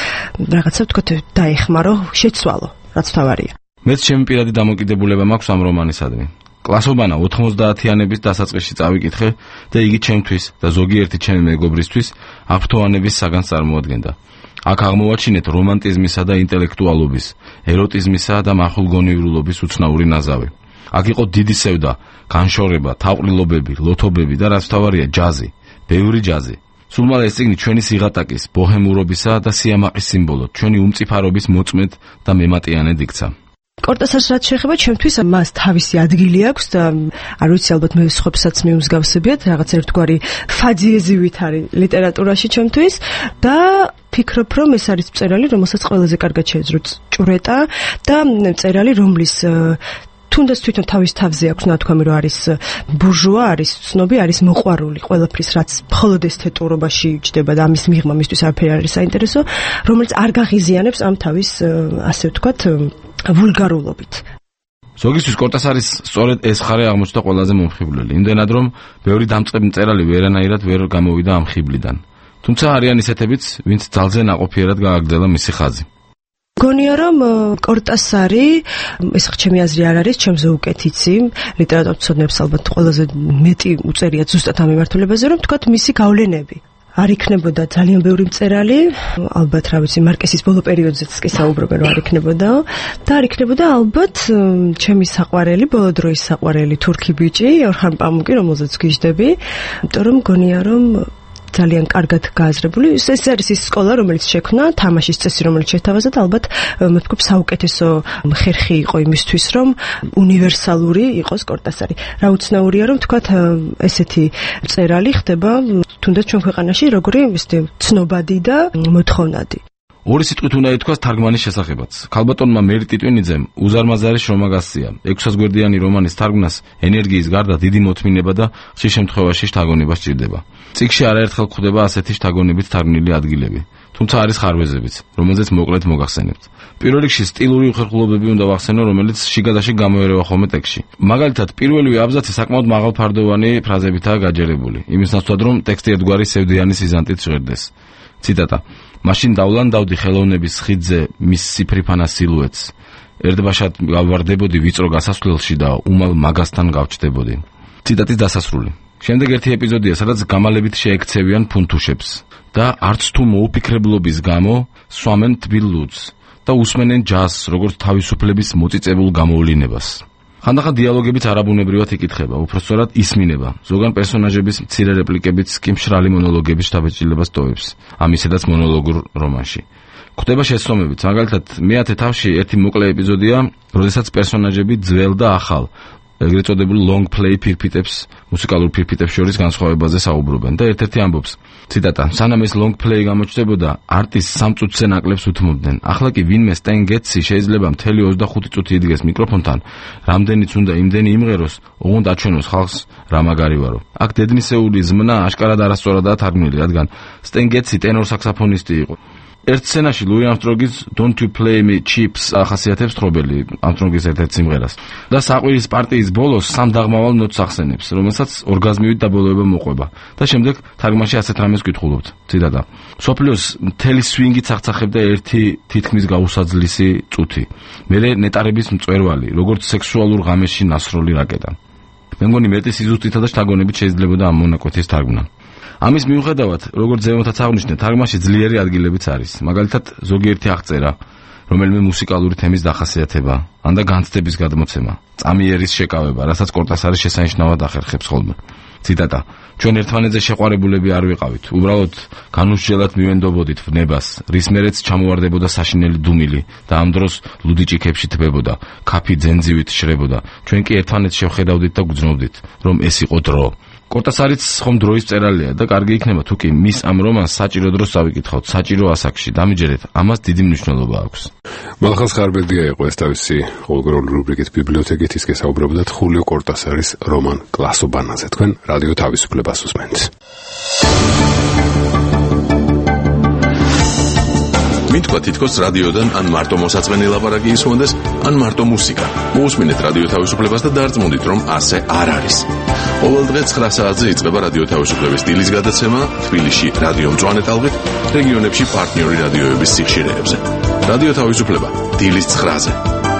რაღაცა ვთქვათ დაეხმარო, შეცვალო, რაც თავარია. მეც ჩემი პირადი დამოკიდებულება მაქვს ამ რომანისადმი. კლასობანა ოთხმოცდაათიანების დასაწყისში წავიკითხე და იგი ჩემთვის და ზოგიერთი ჩემი მეგობრისთვის აფრთოვანების საგანს წარმოადგენდა. აქ აღმოვაჩინეთ რომანტიზმისა და ინტელექტუალობის, ეროტიზმისა და მახვილგონივრულობის უცნაური ნაზავი. აქ იყო დიდი სევდა, განშორება, თავყრილობები, ლოთობები და რაც თავარია ჯაზი, ბევრი ჯაზი. სულმალე ეს წიგნი ჩვენი სიღატაკის, ბოჰემურობისა და სიამაყის სიმბოლო, ჩვენი უმწიფარობის მოწმედ და მემატიანედ იქცა. კორტასარს რაც შეეხება, ჩემთვის მას თავისი ადგილი აქვს და არ ვიცი, ალბათ მე სხვებსაც მიუსგავსებიათ, რაღაც ერთგვარი ფაძიეზივით არის ლიტერატურაში ჩემთვის და ფიქრობ, რომ ეს არის მწერალი, რომელსაც ყველაზე კარგად შეეძლო ჭვრეტა და მწერალი, რომლის თუნდაც თვითონ თავის თავზე აქვს ნათქვამი, რომ არის ბურჟუა, არის ცნობი, არის მოყვარული ყველაფრის, რაც მხოლოდ ესთეტურობაში ჯდება და ამის მიღმა მისთვის არაფერი არის საინტერესო, რომელიც არ გაღიზიანებს ამ თავის, ასე ვთქვათ, ვულგარულობით. ზოგისთვის კორტასარის სწორედ ეს ხარე აღმოჩნდა ყველაზე მომხიბვლელი, იმდენად რომ ბევრი დამწყებ მწერალი ვერანაირად ვერ გამოვიდა ამ ხიბლიდან. თუმცა არიან ისეთებიც, ვინც ძალზე ნაყოფიერად გააგრძელა მისი ხაზი. გონია რომ კორტასარი, ეს ჩემი აზრი არ არის, ჩემზე უკეთიცი, ლიტერატურმცოდნეებს ალბათ ყველაზე მეტი უწერიათ ზუსტად ამ მიმართულებაზე, რომ თქვათ მისი გავლენები. არ იქნებოდა ძალიან ბევრი მწერალი, ალბათ რა ვიცი, მარკესის ბოლო პერიოდზეც კი საუბრობენ, რომ არ იქნებოდა და არ იქნებოდა ალბათ ჩემი საყვარელი, ბოლო დროის საყვარელი თურქი ბიჭი, ორხან პამუკი, რომელზეც გიждდები, იმიტომ რომ გონია რომ ძალიან კარგად გააზრებული. ეს არის ის სკოლა, რომელიც შექმნა, თამაშის წესი, რომელიც შეთავაზა და ალბათ მე ვთქვი, საუკეთესო ხერხი იყო იმისთვის, რომ უნივერსალური იყოს კორტასარი. რა უცნაურია, რომ თქვათ ესეთი მწერალი ხდება თუნდაც ჩვენ ქვეყანაში, როგორი ისეთი ცნობადი და მოთხოვნადი. ორი სიტყვით უნდა ითქვას თარგმანის შესახებაც. ქალბატონმა მერი ტიტვინიძემ უზარმაზარი შრომა გასწია. ექვსას გვერდიანი რომანის თარგმნას ენერგიის გარდა დიდი მოთმინება და ხშირ შემთხვევაში შთაგონება სჭირდება. წიგნში არაერთხელ გვხვდება ასეთი შთაგონებით თარგმნილი ადგილები, თუმცა არის ხარვეზებიც, რომელზეც მოკლედ მოგახსენებთ. პირველ რიგში სტილური უხერხულობები უნდა ვახსენო, რომელიც შიგადაშიგ გამოერევა ხოლმე ტექსტში. მაგალითად, პირველივე აბზაცი საკმაოდ მაღალფარდოვანი ფრაზებითაა გაჯერებული, იმის ნაცვლად, რომ ტექსტი ერთგვარი სევდიანი სიზანტით ჟღერდეს. ციტატა: მაშინ დავლანდავდი ხელოვნების ხიდზე მის სიფრიფანა სილუეტს. ერთბაშად გავვარდებოდი ვიწრო გასასვლელში და უმალ მაგასთან გავჩდებოდი. ციტატის დასასრული. შემდეგ ერთი ეპიზოდია, სადაც გამალებით შეექცევიან ფუნთუშებს და არც თუ მოუფიქრებლობის გამო სვამენ თბილ ლუდს და უსმენენ ჯაზს, როგორც თავისუფლების მოწიწებულ გამოვლინებას. ხანდახან დიალოგებიც არაბუნებრივად იკითხება, უпростоრად ისმინება. ზოგან პერსონაჟების მცირე რეპლიკებიც კი მშრალი მონოლოგების შთაბეჭდილებას ტოვებს. ამ ისედაც მონოლოგურ რომანში. გვხვდება შეცდომებიც, მაგალითად, მეათე თავში ერთი მოკლე ეპიზოდია, როდესაც პერსონაჟები ძველ და ახალ, ეგრეთ წოდებული long play ფირფიტებს, მუსიკალურ ფირფიტებს შორის განსხვავებაზე საუბრობენ და ერთ-ერთი ამბობს, ციტატა: "სანამ ეს long play გამოჩნდებოდა, არტისტს სამ წუთზე ნაკლებს უთმობდნენ. ახლა კი ვინმე Stan Getz-ი შეიძლება მთელი ოცდახუთი წუთი იდგეს მიკროფონთან, რამდენიც უნდა იმდენი იმღეროს, ოღონდ აჩვენოს ხალხს რა მაგარი ვარო." აქ დედნისეული ზმნა აშკარად არასწორადაა თარგმნილი, რადგან Stan Getz-ი ტენორ საქსაფონისტი იყო. ერთ სცენაში ლუი ამსტრონგის Don't You Play Me Chips ახასიათებს თხრობელი ამსტრონგის ერთ-ერთ სიმღერას და საყვირის პარტიის ბოლოს სამ დაღმავალ ნოტს ახსენებს, რომელსაც ორგაზმივით დაბოლოება მოყვება და შემდეგ თარგმანში ასეთ რამეს ვკითხულობთ. ციტატა: "სოფლიოს მთელი სვინგი ცახცახებდა ერთი თითქმის გაუსაძლისი წუთი. მერე ნეტარების მწვერვალი, როგორც სექსუალურ ღამეში ნასროლი რაკეტა." მე მგონი მეტი სიზუსტითა და შთაგონებით შეიძლებოდა ამ მონაკვეთის თარგმნა. ამის მიუხედავად, როგორც ზემოთაც აღვნიშნე, თარგმანში ძლიერი ადგილებიც არის. მაგალითად, ზოგიერთი აღწერა, რომელიმე მუსიკალური თემის დახასიათება, ან და განცდების გადმოცემა, წამიერის შეკავება, რასაც კორტასარი შესანიშნავად ახერხებს ხოლმე. ციტატა: "ჩვენ ერთმანეთზე შეყვარებულები არ ვიყავით, უბრალოდ განუსჯელად მივენდობოდით ვნებას, რის მერეც ჩამოვარდებოდა საშინელი დუმილი და ამ დროს ლუდიჭიქებში თბებოდა, ქაფი ძენძივით შრებოდა. ჩვენ კი ერთმანეთს შევხედავდით და გვძნობდით, რომ ეს იყო დრო." კორტასარიც ხომ დროის მწერალია და კარგი იქნება თუ კი მის ამ რომანს საჭირო დროს წავიკითხავთ, საჭირო ასაკში. დამიჯერეთ, ამას დიდი მნიშვნელობა აქვს. მალხაზ ხარბელდია იყო ეს თავისი ყოველგვარული რუბრიკით ბიბლიოთეკით, ის გესაუბრებოდათ ხულიო კორტასარის რომან კლასობანაზე. თქვენ რადიო თავისუფლებას უსმენთ. მითქვა თითქოს რადიოდან ან მარტო მოსაწყენი ლაპარაკი ისმონდეს, ან მარტო მუსიკა. მოусმინეთ რადიო თავისუფლებას და დარწმუნდით, რომ ასე არ არის. ყოველ დღე ცხრა საათზე იწყება რადიო თავისუფლების დილის გადაცემა თბილისში რადიო მწვანე ტალღით, რეგიონებში პარტნიორი რადიოების სიხშირეებზე. რადიო თავისუფლება დილის ცხრაზე.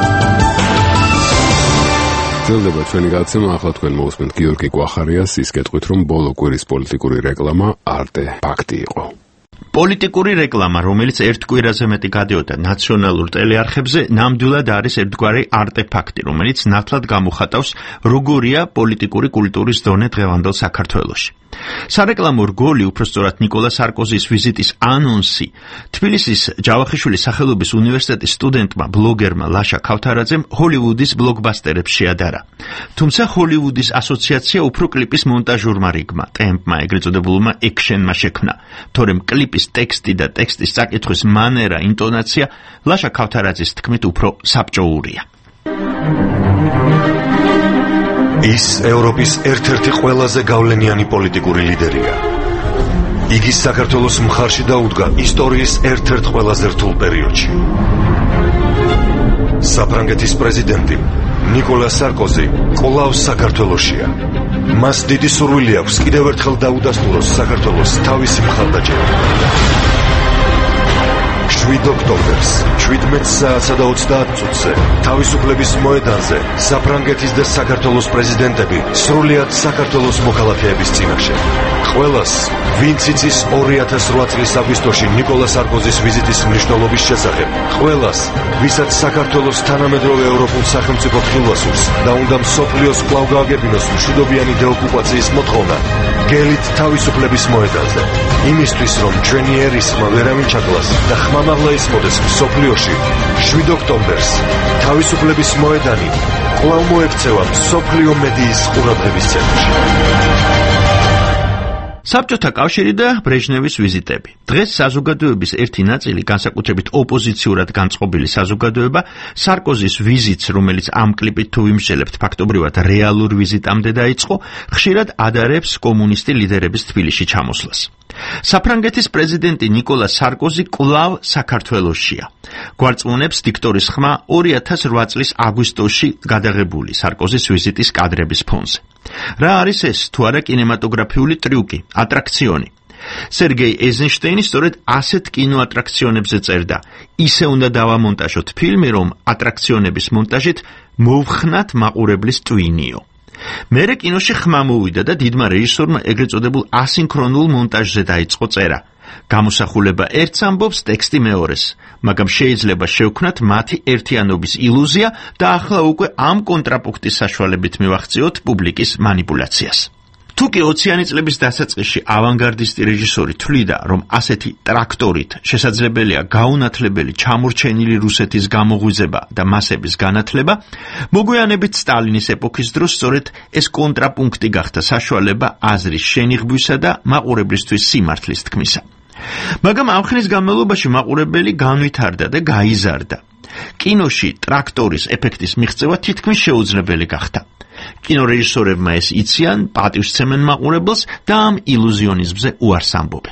გრძელდება ჩვენი გადაცემა, ახლა თქვენ მოусმენთ გიორგი კვახარიას, ის კეთყვით, რომ ბოლო კვირის პოლიტიკური რეკლამა არტეფაქტი იყო. პოლიტიკური რეკლამა, რომელიც ერთ კვირაზე მეტი გადიოდა ნაციონალურ ტელეარხებზე, ნამდვილად არის ერთგვარი არტეფაქტი, რომელიც ნათლად გამოხატავს, როგორია პოლიტიკური კულტურის დონე დღევანდელ საქართველოში. სარეკლამო რგოლი, უпростоრად ნიკოლა სარკოზის ვიზიტის ანონსი, თბილისის ჯავახიშვილის სახელობის უნივერსიტეტის სტუდენტმა, ბლოგერმა ლაშა ქავთარაძემ ჰოლივუდის ბლოკბასტერებს შეადარა. თუმცა ჰოლივუდის ასოციაცია უფრო კლიპის მონტაჟურმა რიგმა, ტემპმა, ეგრეთ წოდებულმა ექშენმა შექმნა, თორემ კლიპის ტექსტი და ტექსტის წაკითხვის მანერა, ინტონაცია ლაშა ქავთარაძის თქმით უფრო საბჭოურია. ის ევროპის ერთ-ერთი ყველაზე გავლენიანი პოლიტიკური ლიდერია. იგი საქართველოს მხარში დაუდგა ისტორიის ერთ-ერთ ყველაზე რთულ პერიოდში. საფრანგეთის პრეზიდენტი ნიკოლა სარკოზი კვლავ საქართველოშია. მას დიდი სურვილი აქვს კიდევ ერთხელ დაუდასტუროს საქართველოს თავისი მხარდაჭერა. შვიდ ოქტომბერს, შვიდმეტ საათსა და ოცდაათ წუთზე, თავისუფლების მოედანზე, საფრანგეთის და საქართველოს პრეზიდენტები სრულიად საქართველოს მოქალაქეების წინაშე. ყველას, ვინც იცის ორი ათას ორი წლის აგვისტოში ნიკოლა სარკოზის ვიზიტის მნიშვნელობის შესახებ, ყველას, ვისაც საქართველოს თანამედროვე ევროპულ სახელმწიფო ხილვასურს და უნდა მსოფლიოს კვლავ გააგებინოს მშვიდობიანი დეოკუპაციის მოთხოვნა, გელით თავისუფლების მოედანზე. იმისთვის, რომ ჩვენი ერის ხმა ვერავინ ჩაკლას და ხმამაღლა ისმოდეს მსოფლიოში, შვიდ ოქტომბერს, თავისუფლების მოედანი კვლავ მოექცევა მსოფლიო მედიის ყურადღების ცენტრში. საბჭოთა კავშირი და ბრეჟნევის ვიზიტები. დღეს საზოგადოების ერთი ნაწილი, განსაკუთრებით ოპოზიციურად განწყობილი საზოგადოება, სარკოზის ვიზიტს, რომელიც ამ კლიპით თუ ვიმსჯელებთ, ფაქტობრივად რეალურ ვიზიტამდე დაიწყო, ხშირად ადარებს კომუნისტი ლიდერების თბილისში ჩამოსვლას. საფრანგეთის პრეზიდენტი ნიკოლა სარკოზი კვლავ საქართველოშია. გვარწმუნებს დიქტორის ხმა ორი ათას რვა წლის აგვისტოში გადაღებული სარკოზის ვიზიტის კადრების ფონზე. რა არის ეს, თუ არა კინემატოგრაფიული ტრიუკი, ატრაქციონი? სერგეი ეზენშტეინი სწორედ ასეთ კინოატრაქციონებზე წერდა: ისე უნდა დავამონტაჟოთ ფილმი, რომ ატრაქციონების მონტაჟით მოვხნათ მაყურებლის ტვინიო. მერე კინოში ხმა მოვიდა და დიდმა რეჟისორმა ეგრეთ წოდებულ ასინქრონულ მონტაჟზე დაიწყო წერა. გამოსახულება ერთს ამბობს, ტექსტი მეორეს, მაგრამ შეიძლება შევქმნათ მათი ერთიანობის ილუზია და ახლა უკვე ამ კონტრაპუნქტის საშუალებით მივახციოთ პუბლიკის მანიპულაციას. თუკი ოციანი წლების დასაწყისში ავანგარდისტი რეჟისორი თვლიდა, რომ ასეთი ტრაქტორით შესაძლებელია გაუნათლებელი ჩამორჩენილი რუსეთის გამოღვიძება და მასების განათლება, მოგვიანებით სტალინის ეპოქის დროს სწორედ ეს კონტრაპუნქტი გახდა საშუალება აზრის შენიღბვისა და მაყურებლისთვის სიმართლის თქმისა. მაგრამ ამ ხნის განმავლობაში მაყურებელი განვითარდა და გაიზარდა. კინოში ტრაქტორის ეფექტის მიღწევა თითქმის შეუძლებელი გახდა. კინორეჟისორებმა ეს იციან, პატივს სცემენ მაყურებელს და ამ ილუზიონიზმზე უარს ამბობენ.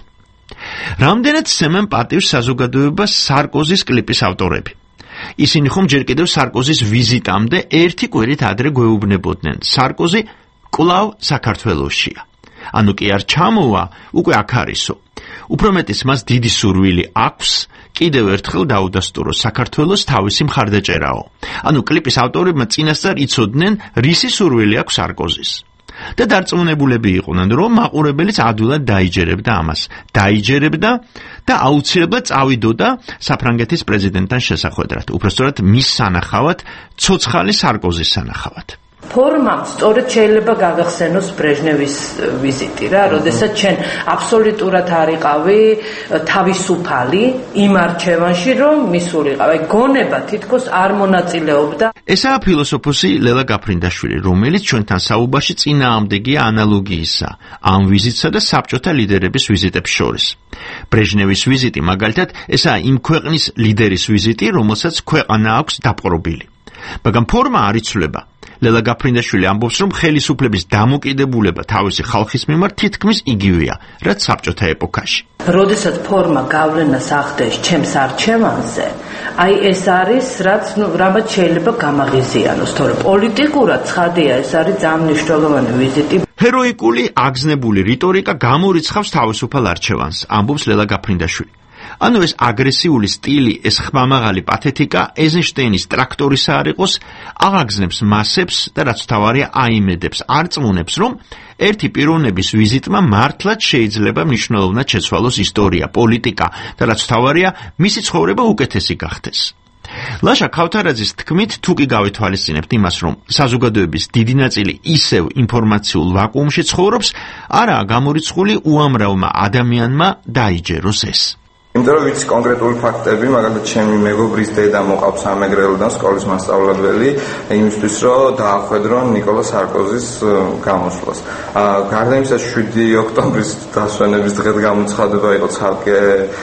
რამდენად სცემენ პატივს საზოგადოებას სარკოზის კლიპის ავტორები. ისინი ხომ ჯერ კიდევ სარკოზის ვიზიტამდე ერთი კვირით ადრე გვეუბნებოდნენ, სარკოზი კვლავ საქართველოშია. ანუ კი არ ჩამოვა, უკვე აქ არისო. უფრო მეტიც მას დიდი სურვილი აქვს კიდევ ერთხელ დაუდასტურო საქართველოს თავისი მხარდაჭერაო. ანუ კლიპის ავტორებმა წინასწარ იცოდნენ, რისი სურვილი აქვს სარკოზის. და დარწმუნებულები იყვნენ, რომ მაყურებელიც ადვილად დაიჯერებდა ამას. დაიჯერებდა და აუცილებლად წავიდოდა საფრანგეთის პრეზიდენტთან შესახვედრად. უпростоრად მის სანახავად, ცოცხალი სარკოზის სანახავად. ფორმამ სწორედ შეიძლება გაგახსენოს ბრეჟნევის ვიზიტი რა, როდესაც ჩვენ აბსოლუტურად არიყავი თავისუფალი იმ არჩევანში, რომ მისულიყავ. აი გონება თითქოს არ მონაწილეობდა. ესაა ფილოსოფოსი ლელა გაფრინდაშვილი, რომელიც ჩვენთან საუბარში წინააღმდეგია ანალოგიისა ამ ვიზიტსა და საბჭოთა ლიდერების ვიზიტებს შორის. ბრეჟნევის ვიზიტი მაგალითად ესაა იმ ქვეყნის ლიდერის ვიზიტი, რომელსაც ქვეყანა აქვს დაპყრობილი. მაგრამ ფორმა არ იცვლება. ლელა გაფრინდაშვილი ამბობს, რომ ხელისუფლების დამოკიდებულება თავისი ხალხის მიმართ თითქმის იგივეა, რაც საბჭოთა ეპოქაში. როდესაც ფორმა გავლენას ახდენს ჩემს არჩევანზე, აი ეს არის, რაც ნუ რამაც შეიძლება გამაღიზიანოს, თორე პოლიტიკურად ცხადია, ეს არის ძალიან მნიშვნელოვანი ვიზიტი. ჰეროიკული, აგზნებული რიტორიკა გამორიცხავს თავისუფალ არჩევანს, ამბობს ლელა გაფრინდაშვილი. ანუ ეს აგრესიული სტილი, ეს ხმამაღალი პათეტიკა ეზენშტეინის ტრაქტორისა არ იყოს, აღაგზნებს მასებს და რაც თავარია აიმედებს, არწმუნებს, რომ ერთი პიროვნების ვიზიტმა მართლაც შეიძლება მნიშვნელოვნად შეცვალოს ისტორია, პოლიტიკა და რაც თავარია მისი ცხოვრება უკეთესი გახდეს. ლაშა ქავთარაძის თქმით, თუ კი გავითვალისწინებთ იმას, რომ საზოგადოების დიდი ნაწილი ისევ ინფორმაციულ ვაკუუმში ცხოვრობს, არაა გამორიცხული უამრავმა ადამიანმა დაიჯეროს ეს. იმიტომ რომ ვიცი კონკრეტული ფაქტები, მაგალითად ჩემი მეგობრის დედა მოყავს სამეგრელოდან სკოლის მასწავლებელი, იმისთვის რომ დაახვედრონ ნიკოლა სარკოზის გამოსვლას. გარდა იმისა, შვიდი ოქტომბრის დასვენების დღეს გამოცხადება იყო ცალკე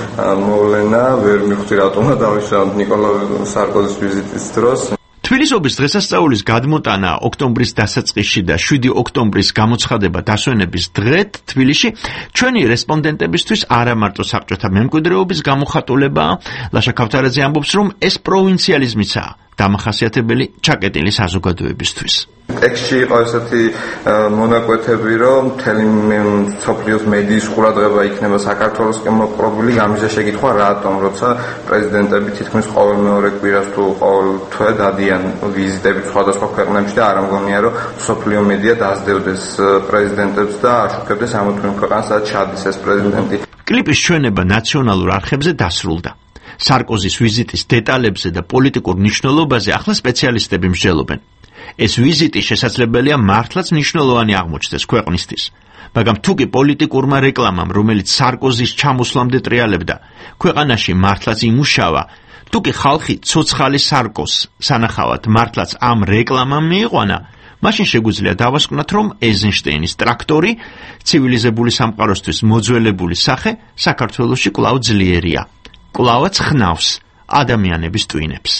მოვლენა, ვერ მივხვდი რატომა დავიშალოთ ნიკოლა სარკოზის ვიზიტის დროს. თბილისობის დღესასწაულის გადმოტანა ოქტომბრის დასაწყისში და შვიდი ოქტომბრის გამოცხადება დასვენების დღეთ თბილისში ჩვენი რესპონდენტებისთვის არა მარტო საბჭოთა მემკვიდრეობის გამოხატულებაა. ლაშა ქავთარაძე ამბობს, რომ ეს პროვინციალიზმიცაა, დამახასიათებელი ჩაკეტილი საზოგადოებისთვის. ტექსტში იყო ესეთი მონაკვეთები, რომ მთელი მსოფლიოს მედიის ყურადღება იქნება საქართველოსკენ მოპყრობილი, გამიზა შეკითხვა რატომ, როცა პრეზიდენტები თითქმის ყოველ მეორე კვირას თუ ყოველ თვე დადიან ვიზიტებით სხვადასხვა ქვეყნებში და არ ამგონია, რომ მსოფლიო მედია დაასდევდეს პრეზიდენტებს და აშუქებდეს ამ თუ იმ ქვეყანას, სადაც ჩადის ეს პრეზიდენტი. კლიპის ჩვენება ნაციონალურ არხებზე დასრულდა. სარკოზის ვიზიტის დეტალებზე და პოლიტიკურ მნიშვნელობაზე ახლა სპეციალისტები მსჯელობენ. ეს ვიზიტი შესაძლებელია მართლაც მნიშვნელოვანი აღმოჩნდეს ქვეყნისთვის. მაგრამ თუკი პოლიტიკურმა რეკლამამ, რომელიც სარკოზის ჩამოსვლამდე ტრიალებდა, ქვეყანაში მართლაც იმუშავა, თუკი ხალხი ცოცხალი სარკოს სანახავად მართლაც ამ რეკლამამ მიიყვანა, მაშინ შეგვიძლია დავასკვნათ, რომ ეზენშტეინის ტრაქტორი, ცივილიზებული სამყაროსთვის მოძველებული სახე საქართველოში კვლავ ძლიერია. კვლავაც ხნავს ადამიანების ტვინებს.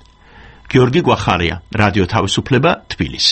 გიორგი გვახარია, რადიო თავისუფლება, თბილისი.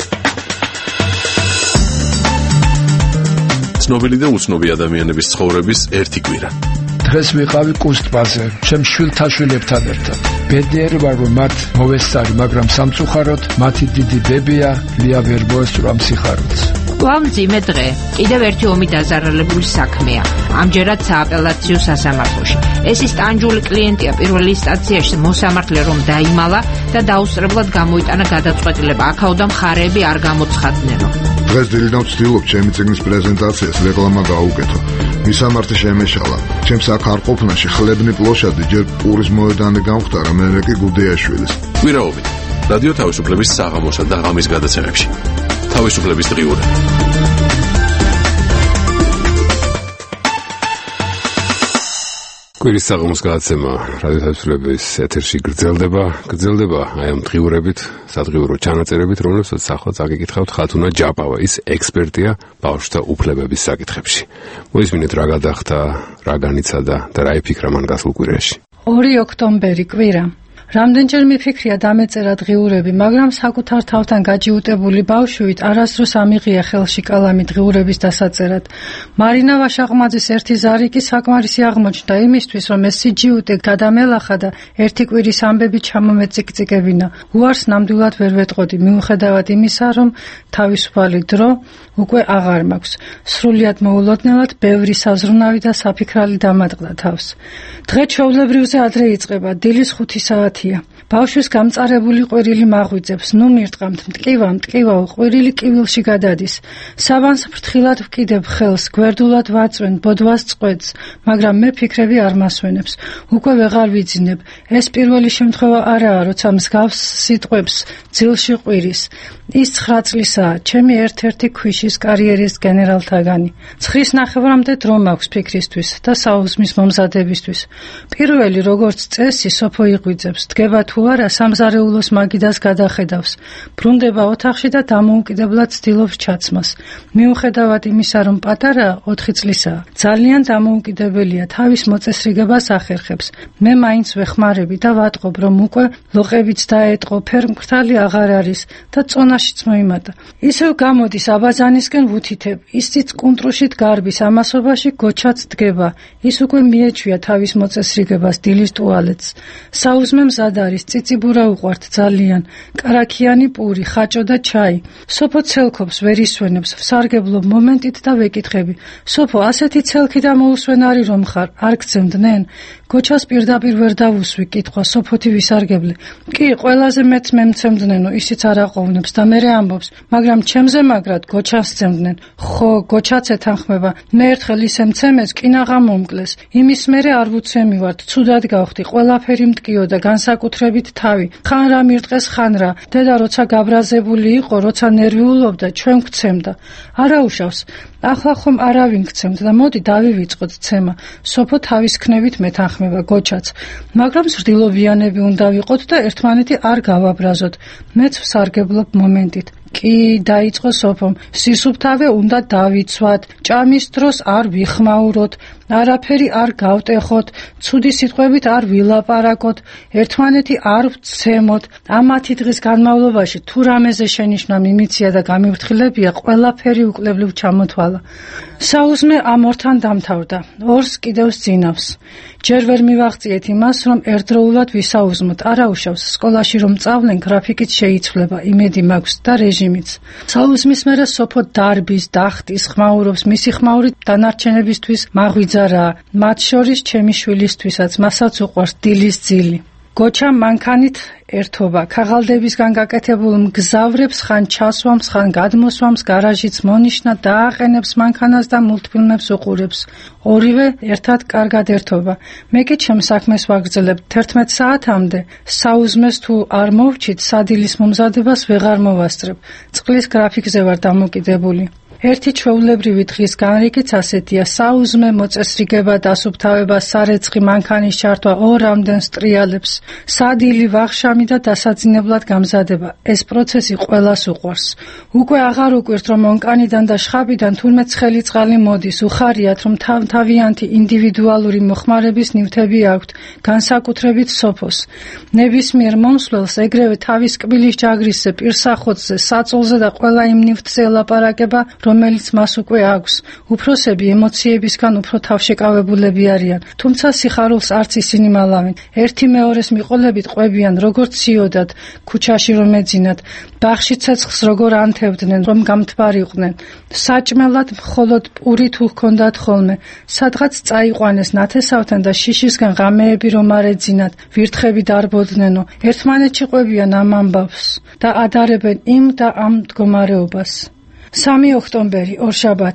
ცნობილი და უცნობი ადამიანების ცხოვრების ერთი კვირა. დღეს ვიყავი კუსტბაზე, ჩემ შვილთა შვილებთან ერთად. ბედნიერი ვარ, რომ მათ მოვესწარი, მაგრამ სამწუხაროდ მათი დიდი ბებია ლია ვერ მოესწრო სიხარულს. კვლავ მძიმე დღე, კიდევ ერთი ომი დაზარალებული საქმეა, ამჯერად სააპელაციო სასამართლოში. ეს ის ტანჯული კლიენტია პირველ ინსტანციაში მოსამართლე რომ დაიმალა და დაუსწრებლად გამოიტანა გადაწყვეტილება, აქაოდან მხარეები არ გამოცხადნენო. დღეს დილიდან ვცდილობ ჩემი წიგნის პრეზენტაციას რეკლამა გაუკეთო. მისამართი შემეშალა. ჩემს აქ არ ყოფნაში ხლებნი პლოშადი ჯერ პურის მოედანი გამختარა, მერე კი გუდეაშვილის. კვირაობით რადიო თავისუფლების საღამოსა და ღამის გადაცემებში. თავისუფლების დღიურები. კვირის საღამოს გადაცემა რადიო თავისუფლების ეთერში გრძელდება, გრძელდება აი ამ დღიურებით, სადღიურო ჩანაწერებით, რომლებსაც ახლა წაგიკითხავთ ხათუნა ჯაპავა, ის ექსპერტია ბავშვთა უფლებების საკითხებში. მოისმინეთ რა გადახდა, რა განიცადა და რა იფიქრა მან გასულ კვირაში. ორი ოქტომბერი კვირა. რამდენჯერ მიფიქრია დამეწერა დღიურები, მაგრამ საკუთარ თავთან გაჯიუტებული ბავშვით არასდროს ამიღია ხელში კალამი დღიურების დასაწერად. მარინა ვაშაყმაძის ერთი ზარი კი საკმარისი აღმოჩნდა იმისთვის, რომ ეს სიჯიუტე გადამელახა და ერთი კვირის ამბები ჩამომეწიკწიკებინა. უარს ნამდვილად ვერ ვეტყოდი, მიუხედავად იმისა, რომ თავისუფალი დრო უკვე აღარ მაქვს. სრულიად მოულოდნელად ბევრი საზრუნავი და საფიქრალი დამატყდა თავს. დღე ჩვეულებრივზე ადრე იწყება, დილის ხუთი საათი. ბავშვის გამწარებული ყვირილი მაღვიძებს, ნუ მირტყამთ, მტკივა, მტკივა, ყვირილი კივილში გადადის. საბანს ფრთხილად ვკიდებ ხელს, გვერდულად ვაწვენ, ბოდვას წყვეტს, მაგრამ მე ფიქრები არ მასვენებს. უკვე ვეღარ ვიძინებ. ეს პირველი შემთხვევა არაა, როცა მსგავს სიტყვებს ძილში ყვირის. ის ცხრა წლისაა, ჩემი ერთ-ერთი ქვიშის კარიერის გენერალთაგანი. ცხრის ნახევრამდე დრო მაქვს ფიქრისთვის და საუზმის მომზადებისთვის. პირველი, როგორც წესი, სოფო იღვიძებს, დგება თუ არა სამზარეულოს მაგიდას გადახედავს. ბრუნდება ოთახში და დამოუკიდებლად ცდილობს ჩაცმას. მიუხედავად იმისა, რომ პატარაა, ოთხი წლისაა. ძალიან დამოუკიდებელია, თავის მოწესრიგებას ახერხებს. მე მაინც ვეხმარები და ვატყობ, რომ უკვე ლოყებიც დაეტყო, ფერმკრთალი აღარ არის და წონაშიც მოიმატა. ისევ გამოდის აბაზანისკენ ვუთითებ, ისიც კუნტრუშით გარბის ამასობაში გოჩაც დგება. ის უკვე მიეჩვია თავის მოწესრიგებას დილის ტუალეტს. საუზმე მზად არის, წიწიბურა უყვართ ძალიან, კარაქიანი პური, ხაჭო და ჩაი. სოფო ცელქობს, ვერ ისვენებს, ვსარგებლობ მომენტით და ვეკითხები. სოფო, ასეთი ცელქი და მოუსვენარი რომ ხარ, არ გცემდნენ? გოჩას პირდაპირ ვერ დავუსვი კითხვა, სოფოთი ვისარგებლე. კი, ყველაზე მეც მემცემდნენო, ისიც არ აყოვნებს და მერე ამბობს, მაგრამ ჩემზე მაგრად გოჩას ცემდნენ. ხო, გოჩაც ეთანხმება. მე ერთხელ ისე მცემეს, კინაღა მომკლეს. იმის მერე არ ვუცემივართ, ცუდად გავხდი, ყველაფერი მტკიო და განსაკუთრებით თავი. ხან რა მირტყეს, ხან რა. დედა როცა გაბრაზებული იყო, როცა ნერვიულობდა, ჩვენ გვცემდა. არაუშავს. ახლა ხომ არავინ გცემთ და მოდი დავივიწყოთ ცემა. სოფო თავის ქნებით მეთანხმება გოჩაც. მაგრამ ზრდილობიანები უნდა ვიყოთ და ერთმანეთი არ გავაბრაზოთ. მეც ვსარგებლობ მომენტით. კი, დაიწყო სოფომ. სისუფთავე უნდა დავიცვათ, ჭამის დროს არ ვიხმაუროთ, არაფერი არ გავტეხოთ, ცუდი სიტყვებით არ ვილაპარაკოთ, ერთმანეთი არ ვცემოთ. ამათი დღის განმავლობაში თუ რამეზე შენიშვნა მიმიცია და გამიფრთხილებია, ყველაფერი უკლებლივ ჩამოთვალა. საუზმე ამ ორთან დამთავრდა, ორს კიდევ სძინავს. ჯერ ვერ მივაღწიეთ იმას, რომ ერთდროულად ვისაუზმოთ, არაუშავს, სკოლაში რომ წავლენ, გრაფიკით შეიცვლება, იმედი მაქვს და რეჟიმიც. საუზმის მერე სოფო დარბის, დახტის, ხმაურობს, მისი ხმაურით დანარჩენებისთვის მაღვიძარაა, მათ შორის ჩემი შვილისთვისაც, მასაც უყვარს დილის ძილი. გოჩა მანქანით ერთობა, ქაღალდებისგან გაკეთებულ მგზავრებს ხან ჩასვამს, ხან გადმოსვამს, გარაჟიც მონიშნა, დააყენებს მანქანას და მულტფილმებს უყურებს. ორივე ერთად კარგად ერთობა. მე კი ჩემს საქმეს ვაგრძელებ თერთმეტ საათამდე. საუზმეს თუ არ მოვჩით, სადილის მომზადებას ვეღარ მოვასწრებ. წყლის გრაფიკზე ვარ დამოკიდებული. ერთი ჩვეულებრივი დღის განრიგიც ასეთია: საუზმე, მოწესრიგება, დასუფთავება, სარეცხი, მანქანის ჩართვა, ორ რამდენს ტრიალებს, სადილი, ვახშამი და დასაძინებლად გამზადება. ეს პროცესი ყველას უყვარს. უკვე აღარ უკვირთ, რომ ონკანიდან და შხაბიდან თურმე ცხელი წყალი მოდის, უხარიათ, რომ თავთავიანთი ინდივიდუალური მოხმარების ნივთები აქვთ, განსაკუთრებით სოფოს. ნებისმიერ მომსვლელს ეგრევე თავის კბილის ჯაგრისზე, პირსახოთზე, საწოლზე და ყველა იმ ნივთზე ელაპარაკება, რომელიც მას უკვე აქვს. უფროსები ემოციებისგან უფრო თავშეკავებულები არიან, თუმცა სიხარულს არც ისინი მალავენ. ერთი მეორეს მიყოლებით ყვებიან, როგორც ციოდათ, ქუჩაში რომ ეძინათ, ბაღში ცეცხლს როგორ ანთებდნენ, რომ გამთბარიყვნენ. საჭმელად მხოლოდ პური თუ ჰქონდათ ხოლმე, სადღაც წაიყვანეს ნათესავთან და შიშისგან ღამეები რომ არ ეძინათ, ვირთხები დარბოდნენო. ერთმანეთში ყვებიან ამ ამბავს და ადარებენ იმ და ამ მდგომარეობას. სამი ოქტომბერი, ორშაბათი.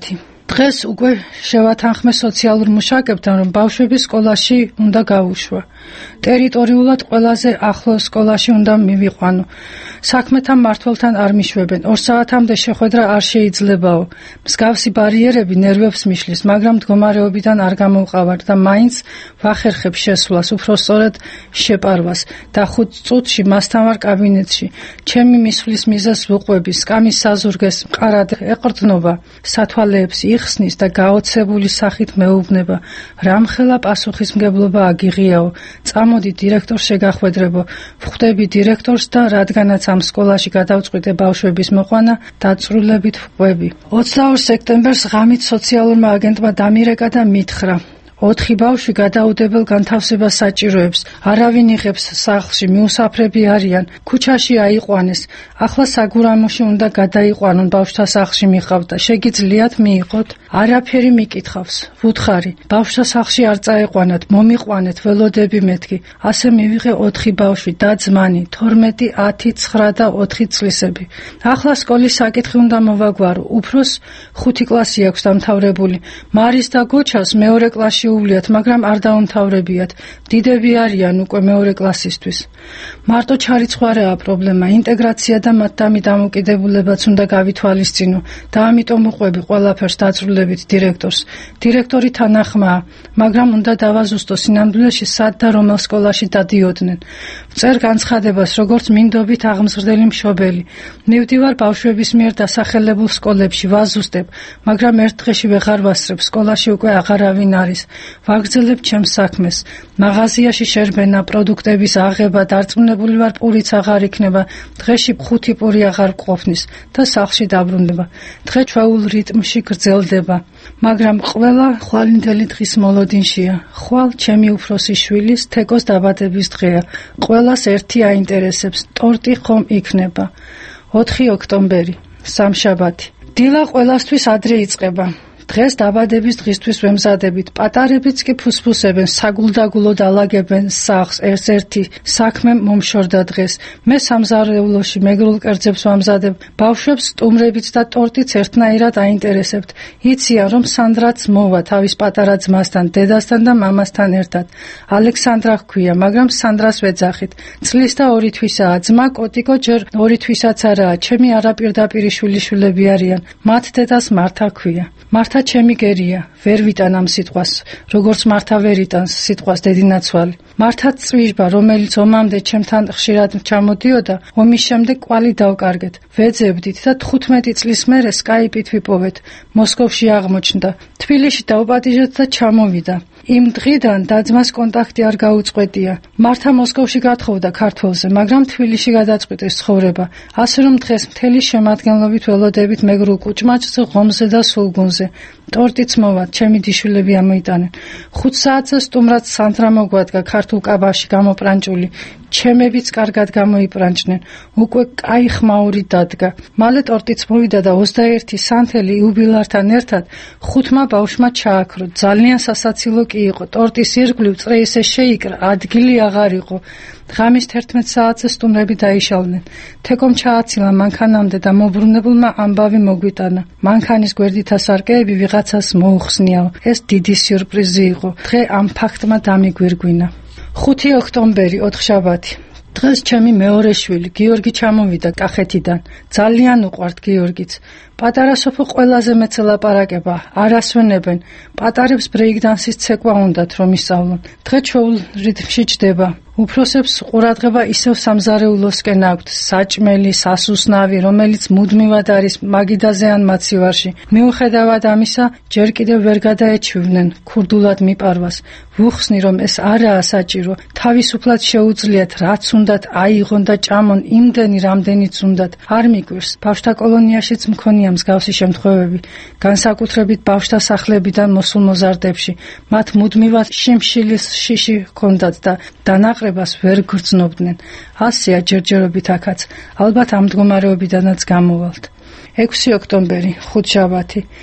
დღეს უკვე შევათანხმე სოციალურ მუშაკებთან, რომ ბავშვები სკოლაში უნდა გაუშვა. ტერიტორიულად ყველაზე ახლო სკოლაში უნდა მივიყვანო. საქმეთან მმართველთან არ მიშვებენ. ორ საათამდე შეხვედრა არ შეიძლებაო. მსგავსი ბარიერები ნერვებს მიშლის, მაგრამ მდგომარეობიდან არ გამოვყავარ და მაინც ვახერხებ შესვლას, უფრო სწორედ შეპარვას და ხუთ წუთში მასთან ვარ კაბინეტში. ჩემი მისვლის მიზეზს ვუყვები, სკამის საზურგეს მყარად ეყრდნობა, სათვალეებს იხსნის და გაოცებული სახით მეუბნება. რამხელა პასუხისმგებლობა აგიღიაო. წამოდი დირექტორს შეგახვედრებო. ვხვდები დირექტორს და რადგანაც ამ სკოლაში გადავწყვიტე ბავშვების მოყვანა, დაწვრილებით ვყვები. ოცდაორ სექტემბერს ღამით სოციალურმა აგენტმა დამირეკა და მითხრა: ოთხი ბავშვი გადაუდებელ განთავსებას საჭიროებს. არავინ იღებს სახლში, მიუსაფრები არიან. ქუჩაში აიყვანეს. ახლა საგურამოში უნდა გადაიყვანონ, ბავშვთა სახლში მიყავდა. შეგიძლიათ მიიღოთ? არაფერი მიკითხავს. ვუთხარი, ბავშვთა სახლში არ წაეყვანათ, მომიყვანეთ, ველოდები მეთქი. ასე მივიღე ოთხი ბავშვი და ძმანი, თორმეტი, ათი, ცხრა და ოთხი წლისები. ახლა სკოლის საკითხი უნდა მოვაგვარო. უფროს ხუთი კლასი აქვს დამთავრებული. მარის და გოჩას მეორე კლასში უვლიათ, მაგრამ არ დაუმთავრებიათ. დიდები არიან უკვე მეორე კლასისთვის. მარტო ჩარიცხვარაა პრობლემა, ინტეგრაცია და მათდამი დამოკიდებულებაც უნდა გავითვალისწინო და ამიტომ უყვები ყველაფერს დაწვრილებით დირექტორს. დირექტორი თანახმაა, მაგრამ უნდა დავაზუსტო სინამდვილეში სად და რომელ სკოლაში დადიოდნენ. ვწერ განცხადებას, როგორც მინდობით აღმზრდელი მშობელი. მივდივარ ბავშვების მიერ დასახელებულ სკოლებში, ვაზუსტებ, მაგრამ ერთ დღეში ვეღარ ვასწრებ, სკოლაში უკვე აღარავინ არის. ვაგრძელებ ჩემს საქმეს. მაღაზიაში შერბენა, პროდუქტების აღება, დარწმუნებული ვარ პურიც აღარ იქნება, დღეში ხუთი პური აღარ ყოფნის და სახლში დაბრუნდება. დღე ჩვეულ რიტმში გრძელდება, მაგრამ ყველა ხვალინდელი დღის მოლოდინშია. ხვალ ჩემი უფროსი შვილის თეკოს დაბადების დღეა. ყველას ერთი აინტერესებს, ტორტი ხომ იქნება. ოთხი ოქტომბერი, სამშაბათი. დილა ყველასთვის ადრე იწყება. დღეს დაბადების დღისთვის ვემზადებით. პატარებიც კი ფუსფუსებენ, საგულდაგულო დალაგებენ სახლს, ერთ-ერთი საქმე მომშორდა დღეს. მე სამზარეულოში მეგრულ კერძებს ვამზადებ. ბავშვებს სტუმრებით და ტორტიც ერთნაირად აინტერესებთ. იციან, რომ სანდრაც მოვა თავის პატარა ძმასთან, დედასთან და მამასთან ერთად. ალექსანდრა ჰქვია, მაგრამ სანდრას ვეძახით. წლის და ორი თვისაა. ძმა კოტიკო ჯერ ორი თვისაც არაა. ჩემი არაპირდაპირი შვილიშვილები არიან. მათ დედას მართა ჰქვია. მართა ჩემი გერია, ვერ ვიტან ამ სიტყვას, როგორც მართა ვერ იტანს სიტყვას დედინაცვალი. მართაც წვიჟბა, რომელიც ომამდე ჩემთან ხშირად ჩამოდიოდა, ომის შემდეგ კვალი დავკარგეთ. ვეძებდით და თხუთმეტი წლის მერე სკაიპით ვიპოვეთ. მოსკოვში აღმოჩნდა. თბილისში დავპატიჟეთ და ჩამოვიდა. იმ დღიდან დაძმას კონტაქტი არ გაუწყვეტია. მართა მოსკოვში გათხოვდა ქართველზე, მაგრამ თბილისში გადაწყვიტეს ცხოვრება. ასე რომ დღეს მთელი შემადგენლობით ველოდებით მეგრულ კუჭმაჭზე, ღომზე და სულგუნზე. ტორტიც მოვა, ჩემი დიშვილები ამოიტანენ. ხუთ საათზე სტუმრად სანდრა მოგვადგა ქართულ კაბაში გამოპრანჭული. ჩემებიც კარგად გამოიპრანჭნენ. უკვე კაი ხმაური დადგა. მალე ტორტიც მოვიდა და ოცდაერთი სანთელი იუბილართან ერთად ხუთმა ბავშვმა ჩააქრო. ძალიან სასაცილო კი იყო. ტორტის ირგვლივ წრე ისე შეიკრა, ადგილი აღარ იყო. ღამის თერთმეტ საათზე სტუმრები დაიშალნენ. თეკომ ჩააცილა მანქანამდე და მოbrunებულმა ამბავი მოგვიტანა. მანქანის გვერდითა სარკეები ვიღაცას მოუხსნიაო. ეს დიდი სიურპრიზი იყო. დღე ამ ფაქტმა დამიგვირგვინა. ხუთი ოქტომბერი, ოთხშაბათი. დღეს ჩემი მეორე შვილი გიორგი ჩამოვიდა კახეთიდან. ძალიან უყვართ გიორგიც. პატარა სოფო ყველაზე მეც ელაპარაკება, არ ასვენებენ. პატარებს ბრეიკდანსის ცეკვა უნდათ რომ ისწავლონ. დღე ჩვეულ რიტმში ჯდება. უფროსებს ყურადღება ისევ სამზარეულოსკენ აქვთ, საჭმელი, სასუსნავი, რომელიც მუდმივად არის მაგიდაზე ან მაცივარში. მიუხედავად ამისა, ჯერ კიდევ ვერ გადაეჩვივნენ ქურდულად მიპარვას. ვუხსნი, რომ ეს არაა საჭირო, თავისუფლად შეუძლიათ, რაც უნდათ აიღონ და ჭამონ იმდენი, რამდენიც უნდათ. არ მიგვირს, ბავშთა კოლონიაშიც მქონია მსგავსი შემთხვევები, განსაკუთრებით ბავშთა სახლებიდან მოსულ მოზარდებში. მათ მუდმივად შიმშილის შიში ჰქონდათ და დანაყრებას ვერ გრძნობდნენ. ასეა ჯერჯერობით აქაც, ალბათ ამ მდგომარეობიდანაც გამოვალთ. ექვსი ოქტომბერი, ხუთშაბათი.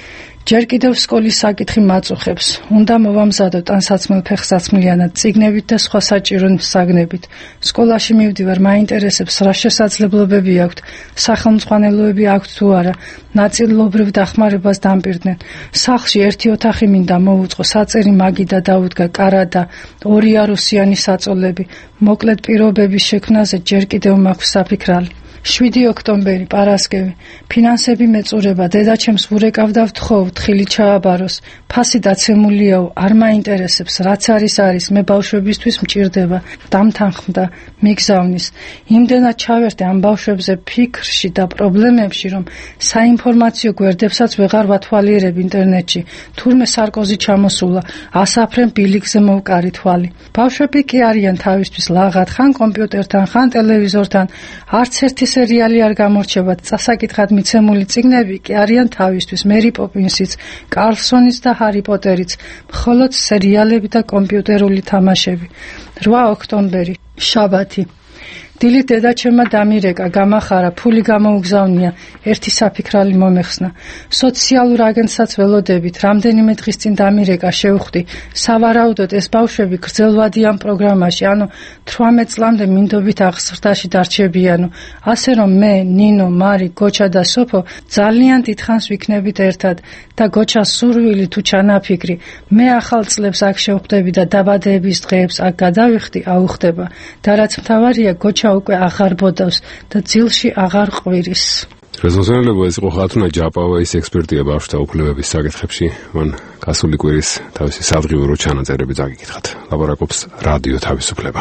ჯერ კიდევ სკოლის საკითხი მაწუხებს. უნდა მოვამზადოთ ანსაცმელ ფეხსაცმლიანად წიგნებით და სხვა საჭირო საგნებით. სკოლაში მივდივარ, მაინტერესებს რა შესაძლებლობები აქვთ, სახელმძღვანელოები აქვთ თუ არა, ნაწილობრივ დახმარებას დამპირდნენ. სახლში ერთი ოთახი მინდა მოვუწყო, საწერი მაგიდა დაუდგა, კარადა, ორი არუსიანი საწოლები. მოკლედ პირობების შექმნაზე ჯერ კიდევ მაქვს საფიქრალი. შვიდი ოქტომბერი, პარასკევი, ფინანსები მეწურება, დედაჩემს ვურეკავდა ვთხოვ, თხილი ჩააბაროს, ფასი დაცემულიაო, არ მაინტერესებს, რაც არის არის, მე ბავშვებისთვის მჭირდება, დამთანხმდა, მიგზავნის. იმდენად ჩავერთე ამ ბავშვებზე ფიქრში და პრობლემებში, რომ საინფორმაციო გვერდებსაც ვეღარ ვათვალიერებ ინტერნეტში. თურმე სარკოზი ჩამოსულა, ასაფრენ ბილიკზე მოვკარი თვალი. ბავშვები კი არიან თავისთვის ლაღად, ხან კომპიუტერთან, ხან ტელევიზორთან, არც ერთი სერიალი არ გამორჩებათ, წასაკითხად მიცემული წიგნები კი არიან თავისთვის, მერი პოპინსიც, კარლსონიც და ჰარი პოტერიც, მხოლოდ სერიალები და კომპიუტერული თამაშები. რვა ოქტომბერი, შაბათი. დილით დედაჩემმა დამირეკა, გამახარა, ფული გამოუგზავნია, ერთი საფიქრალი მომეხსნა. სოციალურ აგენტსაც ველოდებით, რამდენიმე დღის წინ დამირეკა, შევხვდი. სავარაუდოდ ეს ბავშვები გრძელვადიან პროგრამაში, ანუ თვრამეტ წლამდე მინდობით აღზრდაში დარჩებიანო. ასე რომ მე, ნინო, მარი, გოჩა და სოფო ძალიან დიდხანს ვიქნებით ერთად და გოჩას სურვილი თუ ჩანაფიქრი, მე ახალ წლებს აქ შევხვდები და დაბადების დღეებს აქ გადავიხდი, აუხდება. და რაც მთავარია, გოჩა უკვე აღარ ბოდავს და ძილში აღარ ყვირის. რეზოლუციონელებო ეს იყო ხათუნა ჯაპავა, ის ექსპერტია ბავშვთა უფლებების საკითხებში. მან გასული კვირის თავისი სადღიურო ჩანაწერები წაგიკითხათ. ლაბორაკობს რადიო თავისუფლება.